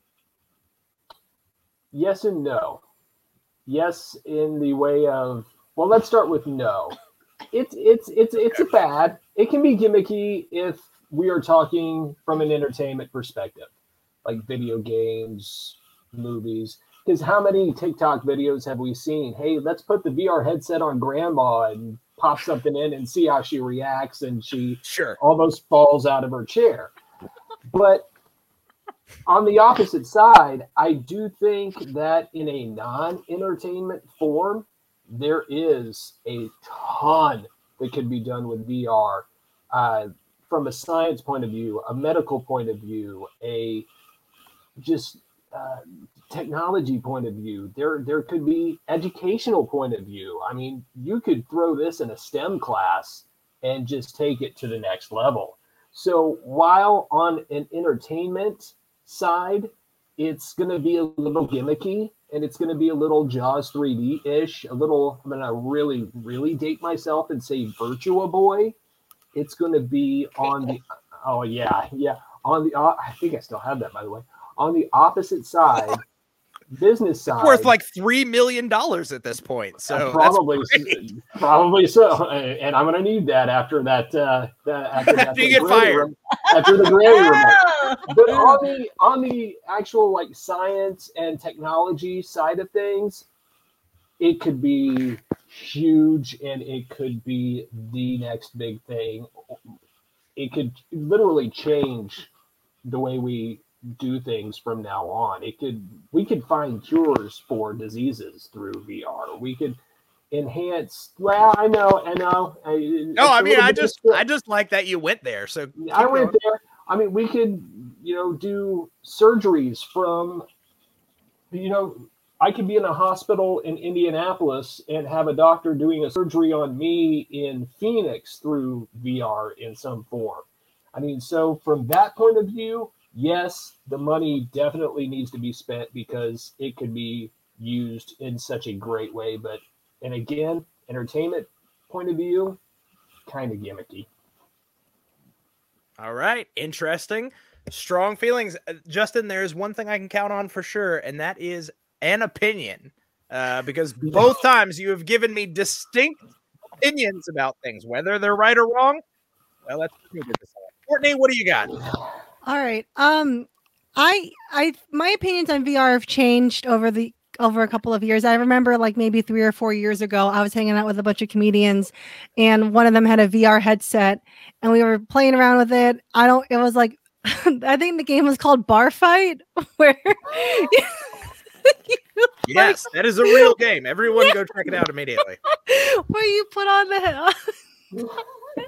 Yes and no. Yes, in the way of, well, let's start with no. It's it's it's it's a bad. It can be gimmicky if we are talking from an entertainment perspective, like video games, movies. Because how many TikTok videos have we seen? Hey, let's put the V R headset on grandma and pop something in and see how she reacts, and she Sure. almost falls out of her chair. But on the opposite side, I do think that in a non-entertainment form, there is a ton that could be done with V R uh, from a science point of view, a medical point of view, a just uh, technology point of view. There, there could be educational point of view. I mean, you could throw this in a STEM class and just take it to the next level. So while on an entertainment side, it's going to be a little gimmicky and it's going to be a little Jaws three D-ish, a little, I'm going to really, really date myself and say Virtua Boy. It's going to be on the, oh yeah, yeah, on the, uh, I think I still have that, by the way. On the opposite side, business side, Worth like three million dollars at this point. So uh, probably, probably so. And I'm going to need that after that. Uh, that after, that After you get fired. Rem- after the Grammy remote. But on the on the actual like science and technology side of things, it could be huge, and it could be the next big thing. It could literally change the way we do things from now on. It could we could find cures for diseases through V R. We could enhance. Well, I know, I know. I, no, I mean, I just, I just like that you went there. So I went going. there. I mean, we could, you know, do surgeries from, you know, I could be in a hospital in Indianapolis and have a doctor doing a surgery on me in Phoenix through V R in some form. I mean, so from that point of view, yes, the money definitely needs to be spent because it could be used in such a great way. But, and again, entertainment point of view, kind of gimmicky. All right. Interesting. Strong feelings. Uh, Justin, there's one thing I can count on for sure, and that is an opinion. Uh, because both times you have given me distinct opinions about things, whether they're right or wrong. Well, let's decide. Courtney, what do you got? All right. Um, I, I, my opinions on V R have changed over the over a couple of years. I remember like maybe three or four years ago, I was hanging out with a bunch of comedians, and one of them had a V R headset, and we were playing around with it. I don't. It was like, I think the game was called Bar Fight, where. Yes, that is a real game. Everyone go check it out immediately. Where you put on the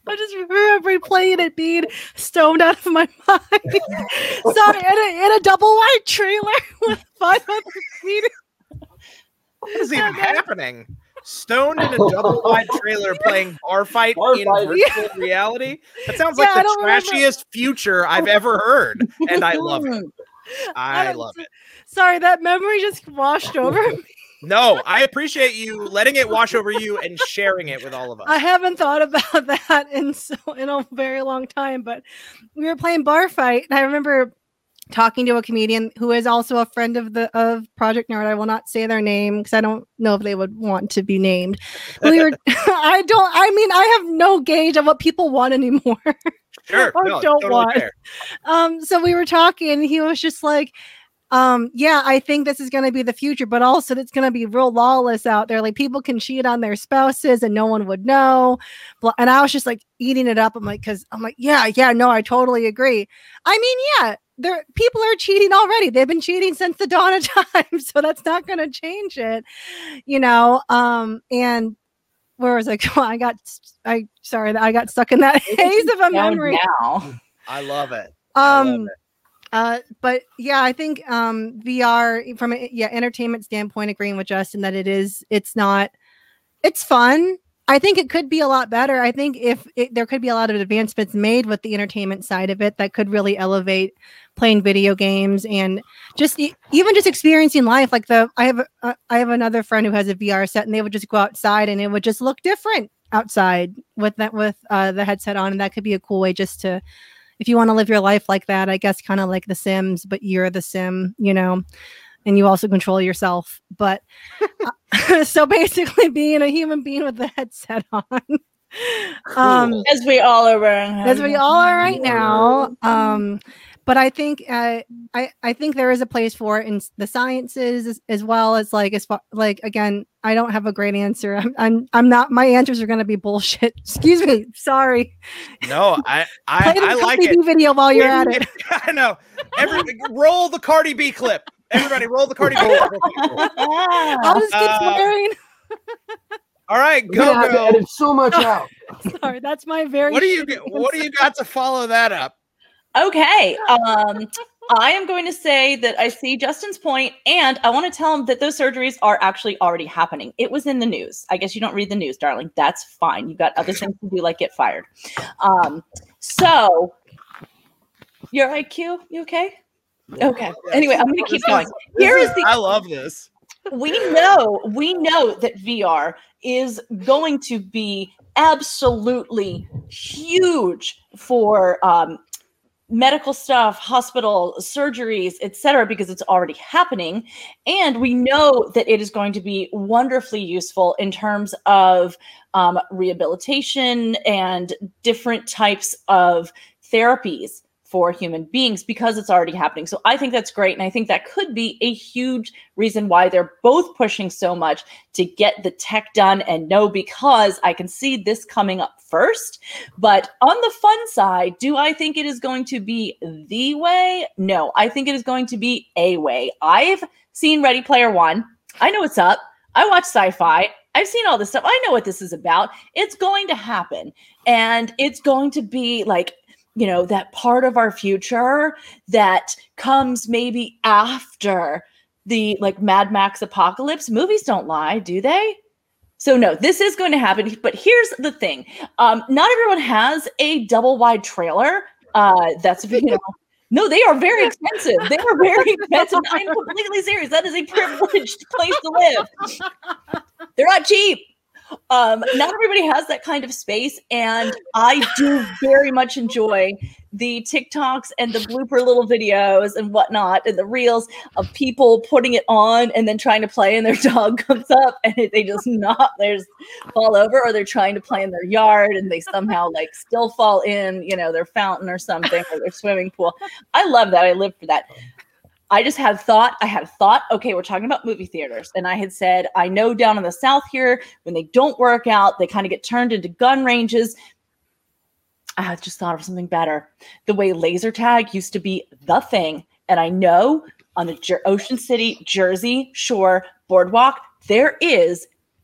I just remember playing it being stoned out of my mind. Sorry, in a, in a double wide trailer with five hundred feet. What is even happening? Stoned in a double wide trailer playing bar fight Bar in fight. virtual reality? That sounds like Yeah, I the don't remember. trashiest future I've ever heard. And I love it. I don't- love it. Sorry, that memory just washed over me. No, I appreciate you letting it wash over you and sharing it with all of us. I haven't thought about that in so in a very long time, but we were playing bar fight, and I remember talking to a comedian who is also a friend of the of Project Nerd. I will not say their name because I don't know if they would want to be named. We were I don't I mean I have no gauge of what people want anymore. Sure, or no, don't totally want. fair. Um so we were talking and he was just like um yeah, I think this is going to be the future, but also it's going to be real lawless out there. Like people can cheat on their spouses and no one would know. Blah- And I was just like eating it up. I'm like, cause I'm like, yeah, yeah, no, I totally agree. I mean, yeah, there people are cheating already. They've been cheating since the dawn of time. So that's not going to change it, you know? Um, and where was I going? I got, I sorry that I got stuck in that haze of a Down memory. now. I love it. I love Um, it. uh, but yeah, I think um, V R from a yeah entertainment standpoint, agreeing with Justin that it is, it's not, it's fun. I think it could be a lot better. I think if it, there could be a lot of advancements made with the entertainment side of it that could really elevate playing video games and just e- even just experiencing life. Like the I have uh, I have another friend who has a V R set, and they would just go outside, and it would just look different outside with that with uh, the headset on, and that could be a cool way just to. If you want to live your life like that, I guess kind of like The Sims, but you're the sim, you know, and you also control yourself. But uh, so basically being a human being with the headset on, um, As we all are wearing. as we all are right now. Um, but I think uh, I I think there is a place for it in the sciences as, as well as like as far like again, I don't have a great answer. I'm I'm, I'm not. My answers are going to be bullshit. Excuse me. Sorry. No, I I, Play the I like Cardi it. B video while you're at it. I know. Every roll the Cardi B clip. Everybody, roll the Cardi B clip. I'll just keep Uh, swearing. All right, We're gonna go have to go. edit so much out. Sorry, that's my very. What do you get? What do you got to follow that up? Okay. Um, I am going to say that I see Justin's point, and I want to tell him that those surgeries are actually already happening. It was in the news. I guess you don't read the news, darling. That's fine. You've got other things to do, like get fired. Um, so, your I Q, you okay? Okay. Anyway, I'm going to keep This going. is- Here this is the I love this. we know we know that V R is going to be absolutely huge for um, medical stuff, hospital surgeries, et cetera, because it's already happening. And we know that it is going to be wonderfully useful in terms of um, rehabilitation and different types of therapies for human beings because it's already happening. So I think that's great. And I think that could be a huge reason why they're both pushing so much to get the tech done. And no, because I can see this coming up first. But on the fun side, do I think it is going to be the way? No, I think it is going to be a way. I've seen Ready Player One. I know what's up. I watch sci-fi. I've seen all this stuff. I know what this is about. It's going to happen. And it's going to be like, you know, that part of our future that comes maybe after the like Mad Max apocalypse. Movies don't lie, do they? So no, this is going to happen. But here's the thing. Um, not everyone has a double wide trailer. Uh, that's, you know, no, they are very expensive. They are very expensive. I'm completely serious. That is a privileged place to live. They're not cheap. Um, not everybody has that kind of space, and I do very much enjoy the TikToks and the blooper little videos and whatnot, and the reels of people putting it on and then trying to play, and their dog comes up and it, they just not, they just fall over, or they're trying to play in their yard and they somehow like still fall in, you know, their fountain or something, or their swimming pool. I love that. I live for that. I just had thought, I had thought, okay, we're talking about movie theaters. And I had said, I know down in the South here, when they don't work out, they kind of get turned into gun ranges. I had just thought of something better. The way laser tag used to be the thing. And I know on the Jer- Ocean City, Jersey Shore boardwalk, there is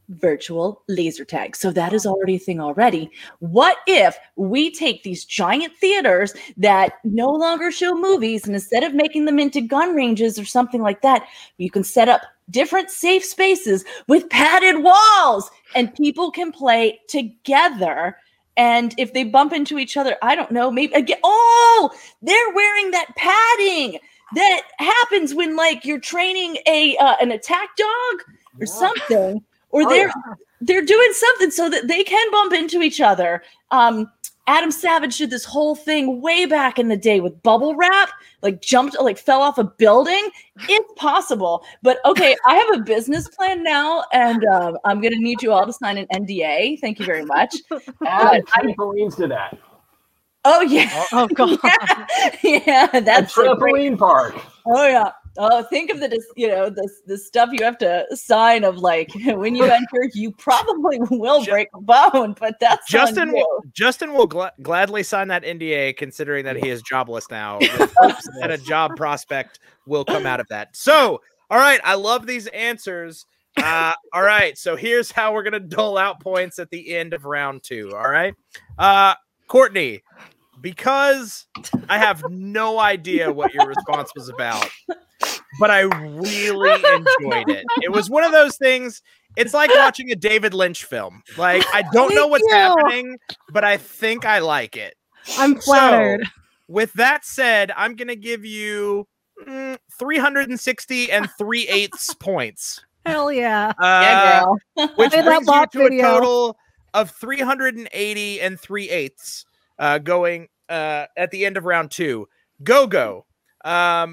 virtual laser tag. So that is already a thing already. What if we take these giant theaters that no longer show movies, and instead of making them into gun ranges or something like that, you can set up different safe spaces with padded walls and people can play together. And if they bump into each other, I don't know, maybe again, oh, they're wearing that padding that happens when like you're training a uh, an attack dog or something. Or they're oh, yeah. they're doing something so that they can bump into each other. Um, Adam Savage did this whole thing way back in the day with bubble wrap, like jumped, like fell off a building. It's possible. But okay, I have a business plan now, and um, I'm going to need you all to sign an N D A. Thank you very much. Add trampolines to that. Oh, yeah. Oh, God. yeah. yeah, that's a trampoline park. Oh, yeah. Oh, think of the, you know, the, the stuff you have to sign of like when you enter, you probably will break a bone, but that's Justin. Will, Justin will gl- gladly sign that N D A, considering that he is jobless now, with hopes that a job prospect will come out of that. So, all right, I love these answers. Uh, all right, so here's how we're gonna dole out points at the end of round two. All right, uh, Courtney, because I have no idea what your response was about, but I really enjoyed it. It was one of those things. It's like watching a David Lynch film. Like, I don't know what's happening, but I think I like it. I'm flattered. So, with that said, I'm going to give you mm, three hundred sixty and three eighths points. Hell yeah. Uh, yeah, girl. Which I brings you love to video. a total of three hundred eighty and three eighths uh, going uh, at the end of round two. Go-Go. Um,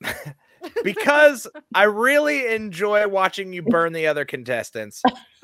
because I really enjoy watching you burn the other contestants.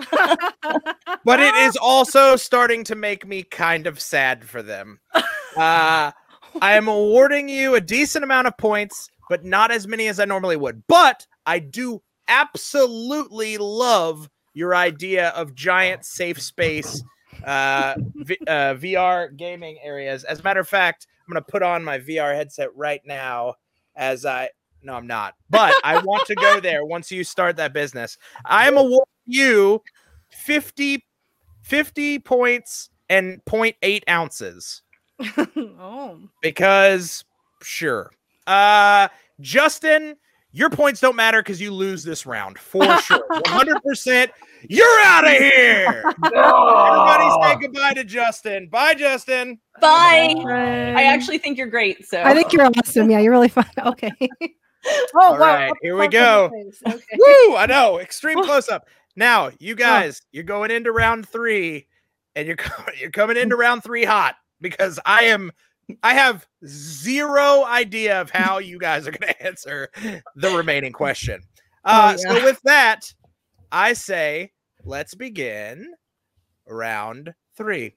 But it is also starting to make me kind of sad for them. Uh, I am awarding you a decent amount of points, but not as many as I normally would. But I do absolutely love your idea of giant safe space uh, v- uh, V R gaming areas. As a matter of fact, I'm going to put on my V R headset right now as I... No, I'm not. But I want to go there once you start that business. I am awarding you fifty, fifty points and zero point eight ounces. Oh. Because, sure. Uh, Justin, your points don't matter because you lose this round for sure. one hundred percent. You're out of here. Everybody say goodbye to Justin. Bye, Justin. Bye. Bye. I actually think you're great. So I think you're awesome. Yeah, you're really fun. Okay. Oh, all right, here we go. Okay. Woo! I know, extreme close up. Now, you guys, oh. you're going into round three, and you're you're coming into round three hot because I am. I have zero idea of how you guys are going to answer the remaining question. Uh, oh, yeah. So with that, I say let's begin round three.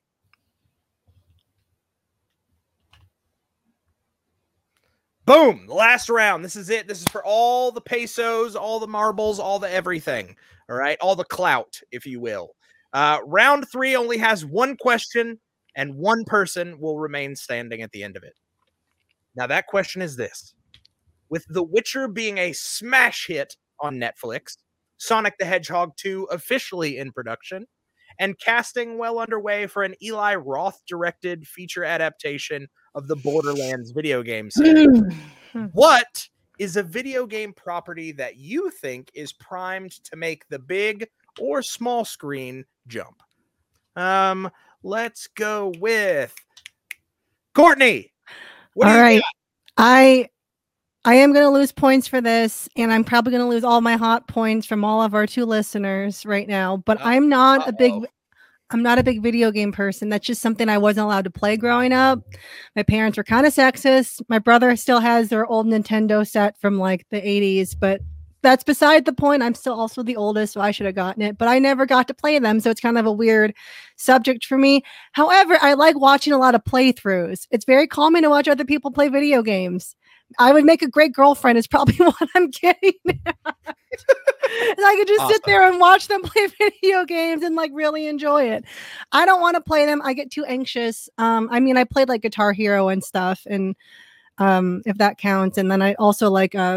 Boom, the last round. This is it. This is for all the pesos, all the marbles, all the everything. All right, all the clout, if you will. Uh, round three only has one question, and one person will remain standing at the end of it. Now, that question is this. With The Witcher being a smash hit on Netflix, Sonic the Hedgehog two officially in production, and casting well underway for an Eli Roth-directed feature adaptation of the Borderlands video game series. What is a video game property that you think is primed to make the big or small screen jump? Um, let's go with Courtney. What all do you right. got? I I am going to lose points for this, and I'm probably going to lose all my hot points from all of our two listeners right now, but uh, I'm not uh-oh. a big I'm not a big video game person. That's just something I wasn't allowed to play growing up. My parents were kind of sexist. My brother still has their old Nintendo set from like the eighties, but that's beside the point. I'm still also the oldest, so I should have gotten it, but I never got to play them. So it's kind of a weird subject for me. However, I like watching a lot of playthroughs. It's very calming to watch other people play video games. I would make a great girlfriend is probably what I'm getting at. I could just awesome. sit there and watch them play video games and like really enjoy it. I don't want to play them. I get too anxious. Um, I mean, I played like Guitar Hero and stuff, and um, if that counts. And then I also like uh,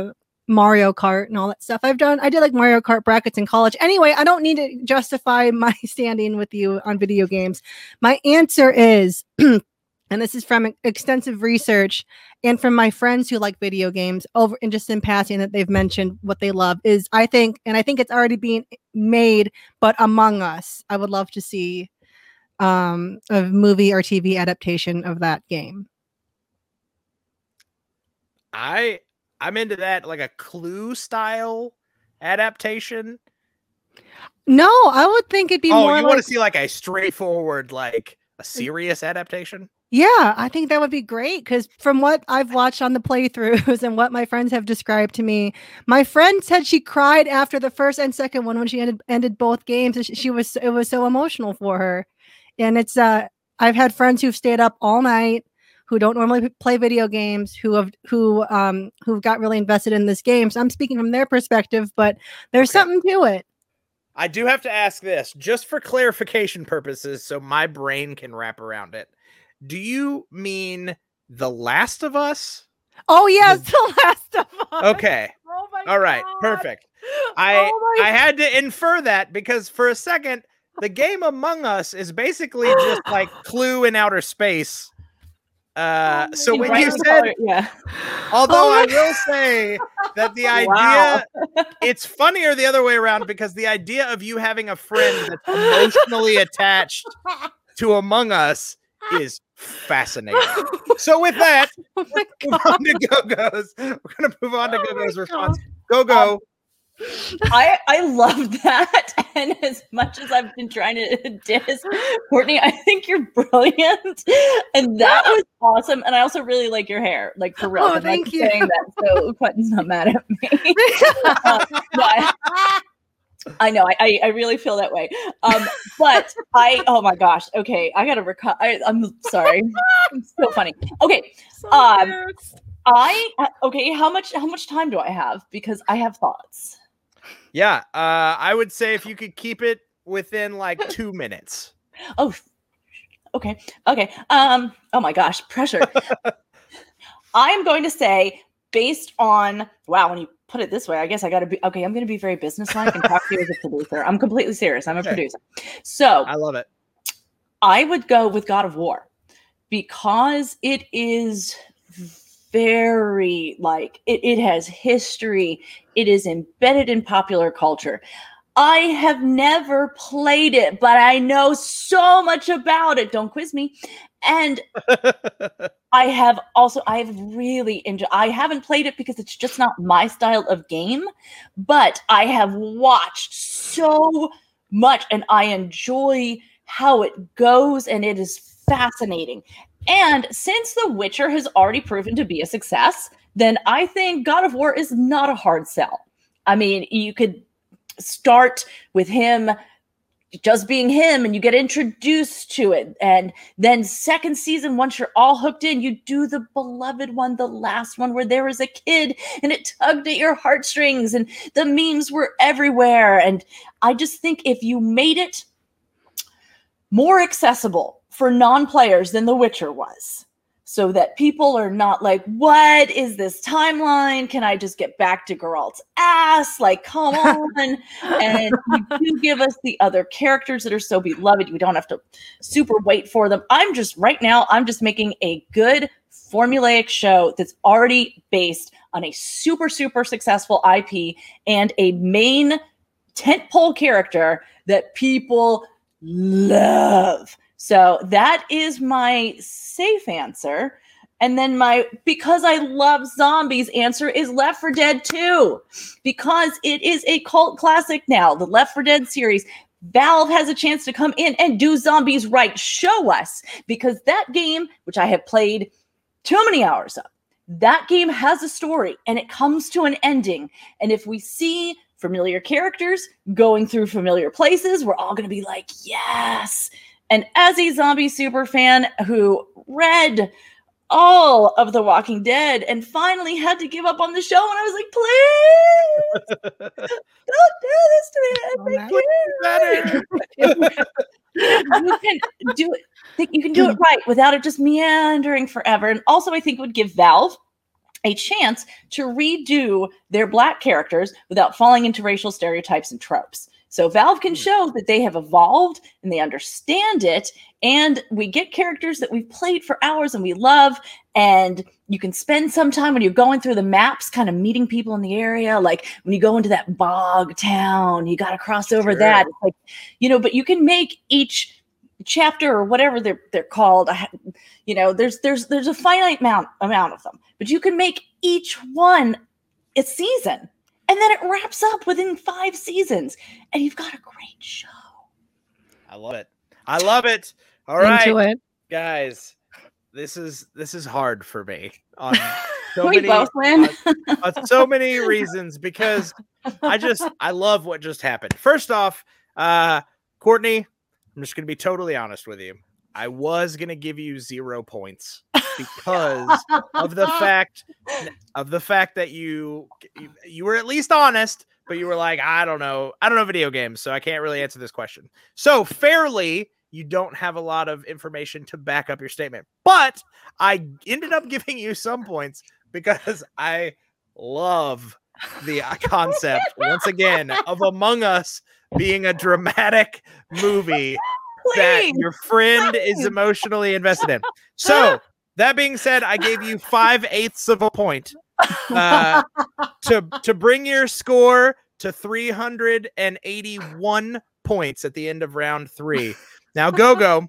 Mario Kart and all that stuff. I've done, I did like Mario Kart brackets in college. Anyway, I don't need to justify my standing with you on video games. My answer is, and this is from extensive research and from my friends who like video games over and just in passing that they've mentioned what they love is I think, and I think it's already being made, but Among Us, I would love to see um, a movie or T V adaptation of that game. I I'm into that, like a Clue style adaptation. No, I would think it'd be oh, more. you like, want to see like a straightforward, like a serious adaptation? Yeah, I think that would be great because from what I've watched on the playthroughs and what my friends have described to me, my friend said she cried after the first and second one when she ended ended both games. She, she was it was so emotional for her, and it's uh I've had friends who've stayed up all night who don't normally play video games, who have who um who got really invested in this game. So I'm speaking from their perspective, but there's Okay. something to it. I do have to ask this just for clarification purposes, so my brain can wrap around it. Do you mean The Last of Us? Oh yes, The Last of Us. Okay. Oh my All right. God. Perfect. I Oh my I had to infer that because for a second, the game Among Us is basically just like Clue in outer space. Uh, Oh so my when Right you in the said, color- yeah. although Oh I my- will say that the idea, Wow. it's funnier the other way around because the idea of you having a friend that's emotionally attached to Among Us is fascinating. So with that, Oh my move on to Go-Go's. We're gonna move on to Oh my Go-Go's God. response. Go-Go. I I love that, and as much as I've been trying to diss Courtney, I think you're brilliant, and that was awesome. And I also really like your hair, like for real. Oh, I'm not thank just you. saying that, so Quentin's not mad at me. Uh, no, I, I know, I, I I really feel that way. Um, but I oh my gosh, okay, I gotta recover. I'm sorry, it's so funny. Okay, So Um, embarrassed. I okay. How much how much time do I have? Because I have thoughts. Yeah, uh, I would say if you could keep it within like two minutes. Oh, okay, okay. Um. Oh my gosh, pressure. I am going to say, based on wow, when you put it this way, I guess I got to be okay. I'm going to be very businesslike and talk to you as a producer. I'm completely serious. I'm a Okay. producer. So I love it. I would go with God of War because it is very like it, it has history. It is embedded in popular culture. I have never played it, but I know so much about it. Don't quiz me. And I have also, I've really enjoyed, I haven't played it because it's just not my style of game, but I have watched so much and I enjoy how it goes and it is fascinating. And since The Witcher has already proven to be a success, then I think God of War is not a hard sell. I mean, you could start with him just being him and you get introduced to it. And then second season, once you're all hooked in, you do the beloved one, the last one where there was a kid and it tugged at your heartstrings and the memes were everywhere. And I just think if you made it more accessible for non-players than The Witcher was, so that people are not like, what is this timeline? Can I just get back to Geralt's ass? Like, come on. And you do give us the other characters that are so beloved. We don't have to super wait for them. I'm just, right now, I'm just making a good formulaic show that's already based on a super, super successful I P and a main tentpole character that people love. So that is my safe answer. And then my, because I love zombies answer is Left four Dead two, because it is a cult classic now, the Left four Dead series. Valve has a chance to come in and do zombies right. Show us, because that game, which I have played too many hours of, that game has a story and it comes to an ending. And if we see familiar characters going through familiar places, we're all going to be like, yes. And as a zombie super fan who read all of The Walking Dead and finally had to give up on the show, and I was like, please don't do this to me. I think you can do it. You can do it right without it just meandering forever. And also, I think it would give Valve a chance to redo their Black characters without falling into racial stereotypes and tropes. So Valve can show that they have evolved and they understand it, and we get characters that we've played for hours and we love, and you can spend some time when you're going through the maps kind of meeting people in the area. Like when you go into that bog town, you got to cross over Sure. that. It's like, you know, but you can make each chapter or whatever they're they're called. You know, there's there's there's a finite amount amount of them, but you can make each one a season. And then it wraps up within five seasons, and you've got a great show. I love it. I love it. All right, Into it. guys, this is this is hard for me on so We many both win. on, on so many reasons, because I just I love what just happened. First off, uh, Courtney, I'm just gonna be totally honest with you. I was gonna give you zero points because of the fact of the fact that you, you you were at least honest, but you were like, I don't know, I don't know video games, so I can't really answer this question. So fairly, you don't have a lot of information to back up your statement, but I ended up giving you some points because I love the concept once again of Among Us being a dramatic movie that Please. your friend is emotionally invested in. So that being said, I gave you five eighths of a point uh, to to bring your score to three hundred eighty-one points at the end of round three. Now, Gogo,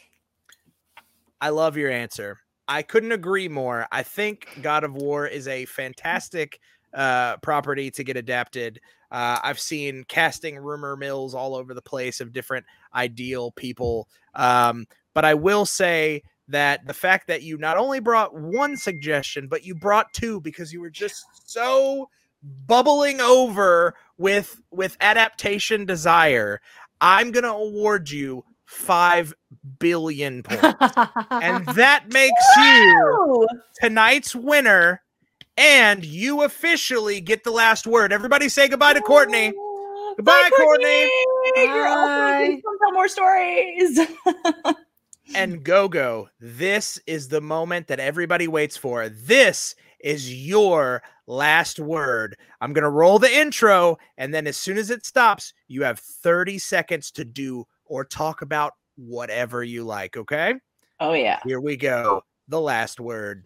I love your answer. I couldn't agree more. I think God of War is a fantastic uh, property to get adapted. Uh, I've seen casting rumor mills all over the place of different ideal people. Um, but I will say that the fact that you not only brought one suggestion, but you brought two because you were just so bubbling over with, with adaptation desire, I'm going to award you five billion points. And that makes you Woo! tonight's winner. And you officially get the last word. Everybody say goodbye to Courtney. Goodbye, Bye, Courtney. You're awesome. Come tell more stories. And Gogo, this is the moment that everybody waits for. This is your last word. I'm going to roll the intro, and then as soon as it stops, you have thirty seconds to do or talk about whatever you like, okay? Oh, yeah. Here we go. The last word.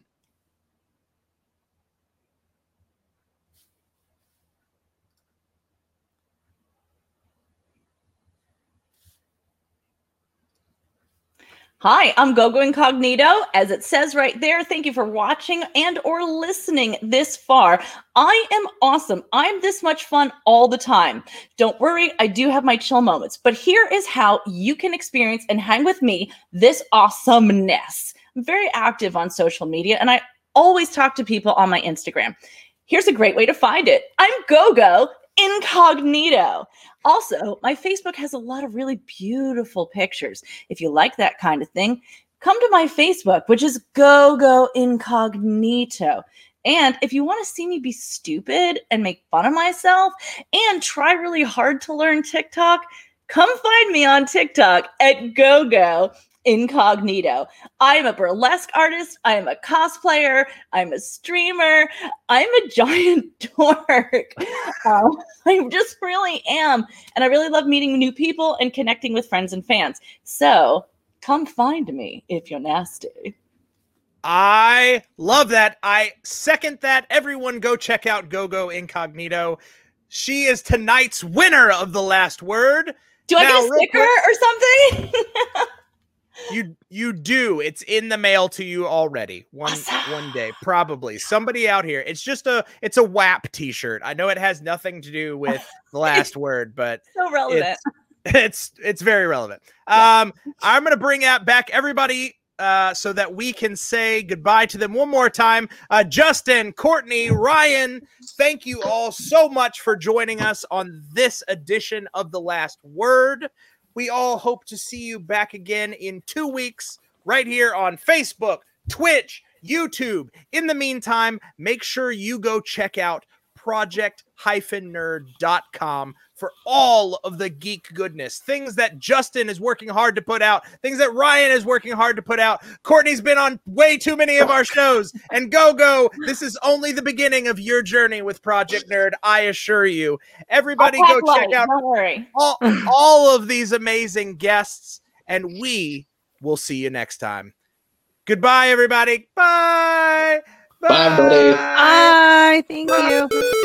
Hi, I'm Gogo Incognito. As it says right there, thank you for watching and or listening this far. I am awesome. I'm this much fun all the time. Don't worry, I do have my chill moments. But here is how you can experience and hang with me this awesomeness. I'm very active on social media, and I always talk to people on my Instagram. Here's a great way to find it. I'm Gogo Incognito. Also, my Facebook has a lot of really beautiful pictures. If you like that kind of thing, come to my Facebook, which is Gogo Incognito. And if you want to see me be stupid and make fun of myself and try really hard to learn TikTok, come find me on TikTok at Gogo Incognito. I am a burlesque artist. I am a cosplayer. I'm a streamer. I'm a giant dork. Um, I just really am. And I really love meeting new people and connecting with friends and fans. So come find me if you're nasty. I love that. I second that. Everyone go check out Gogo Incognito. She is tonight's winner of the last word. Do I Now, get a real sticker quick- or something? You you do. It's in the mail to you already. One Awesome. one day, probably. Somebody out here. It's just a it's a W A P t-shirt. I know it has nothing to do with the last word, but So relevant. it's it's very relevant. Yeah. Um, I'm gonna bring out back everybody uh, so that we can say goodbye to them one more time. Uh, Justin, Courtney, Ryan, thank you all so much for joining us on this edition of The Last Word. We all hope to see you back again in two weeks right here on Facebook, Twitch, YouTube. In the meantime, make sure you go check out project nerd dot com for all of the geek goodness, things that Justin is working hard to put out, things that Ryan is working hard to put out. Courtney's been on way too many of our shows. And Go-Go, this is only the beginning of your journey with Project Nerd, I assure you. Everybody go check light, out don't worry. all, all of these amazing guests, and we will see you next time. Goodbye, everybody. Bye. Bye, buddy. Bye. Thank you.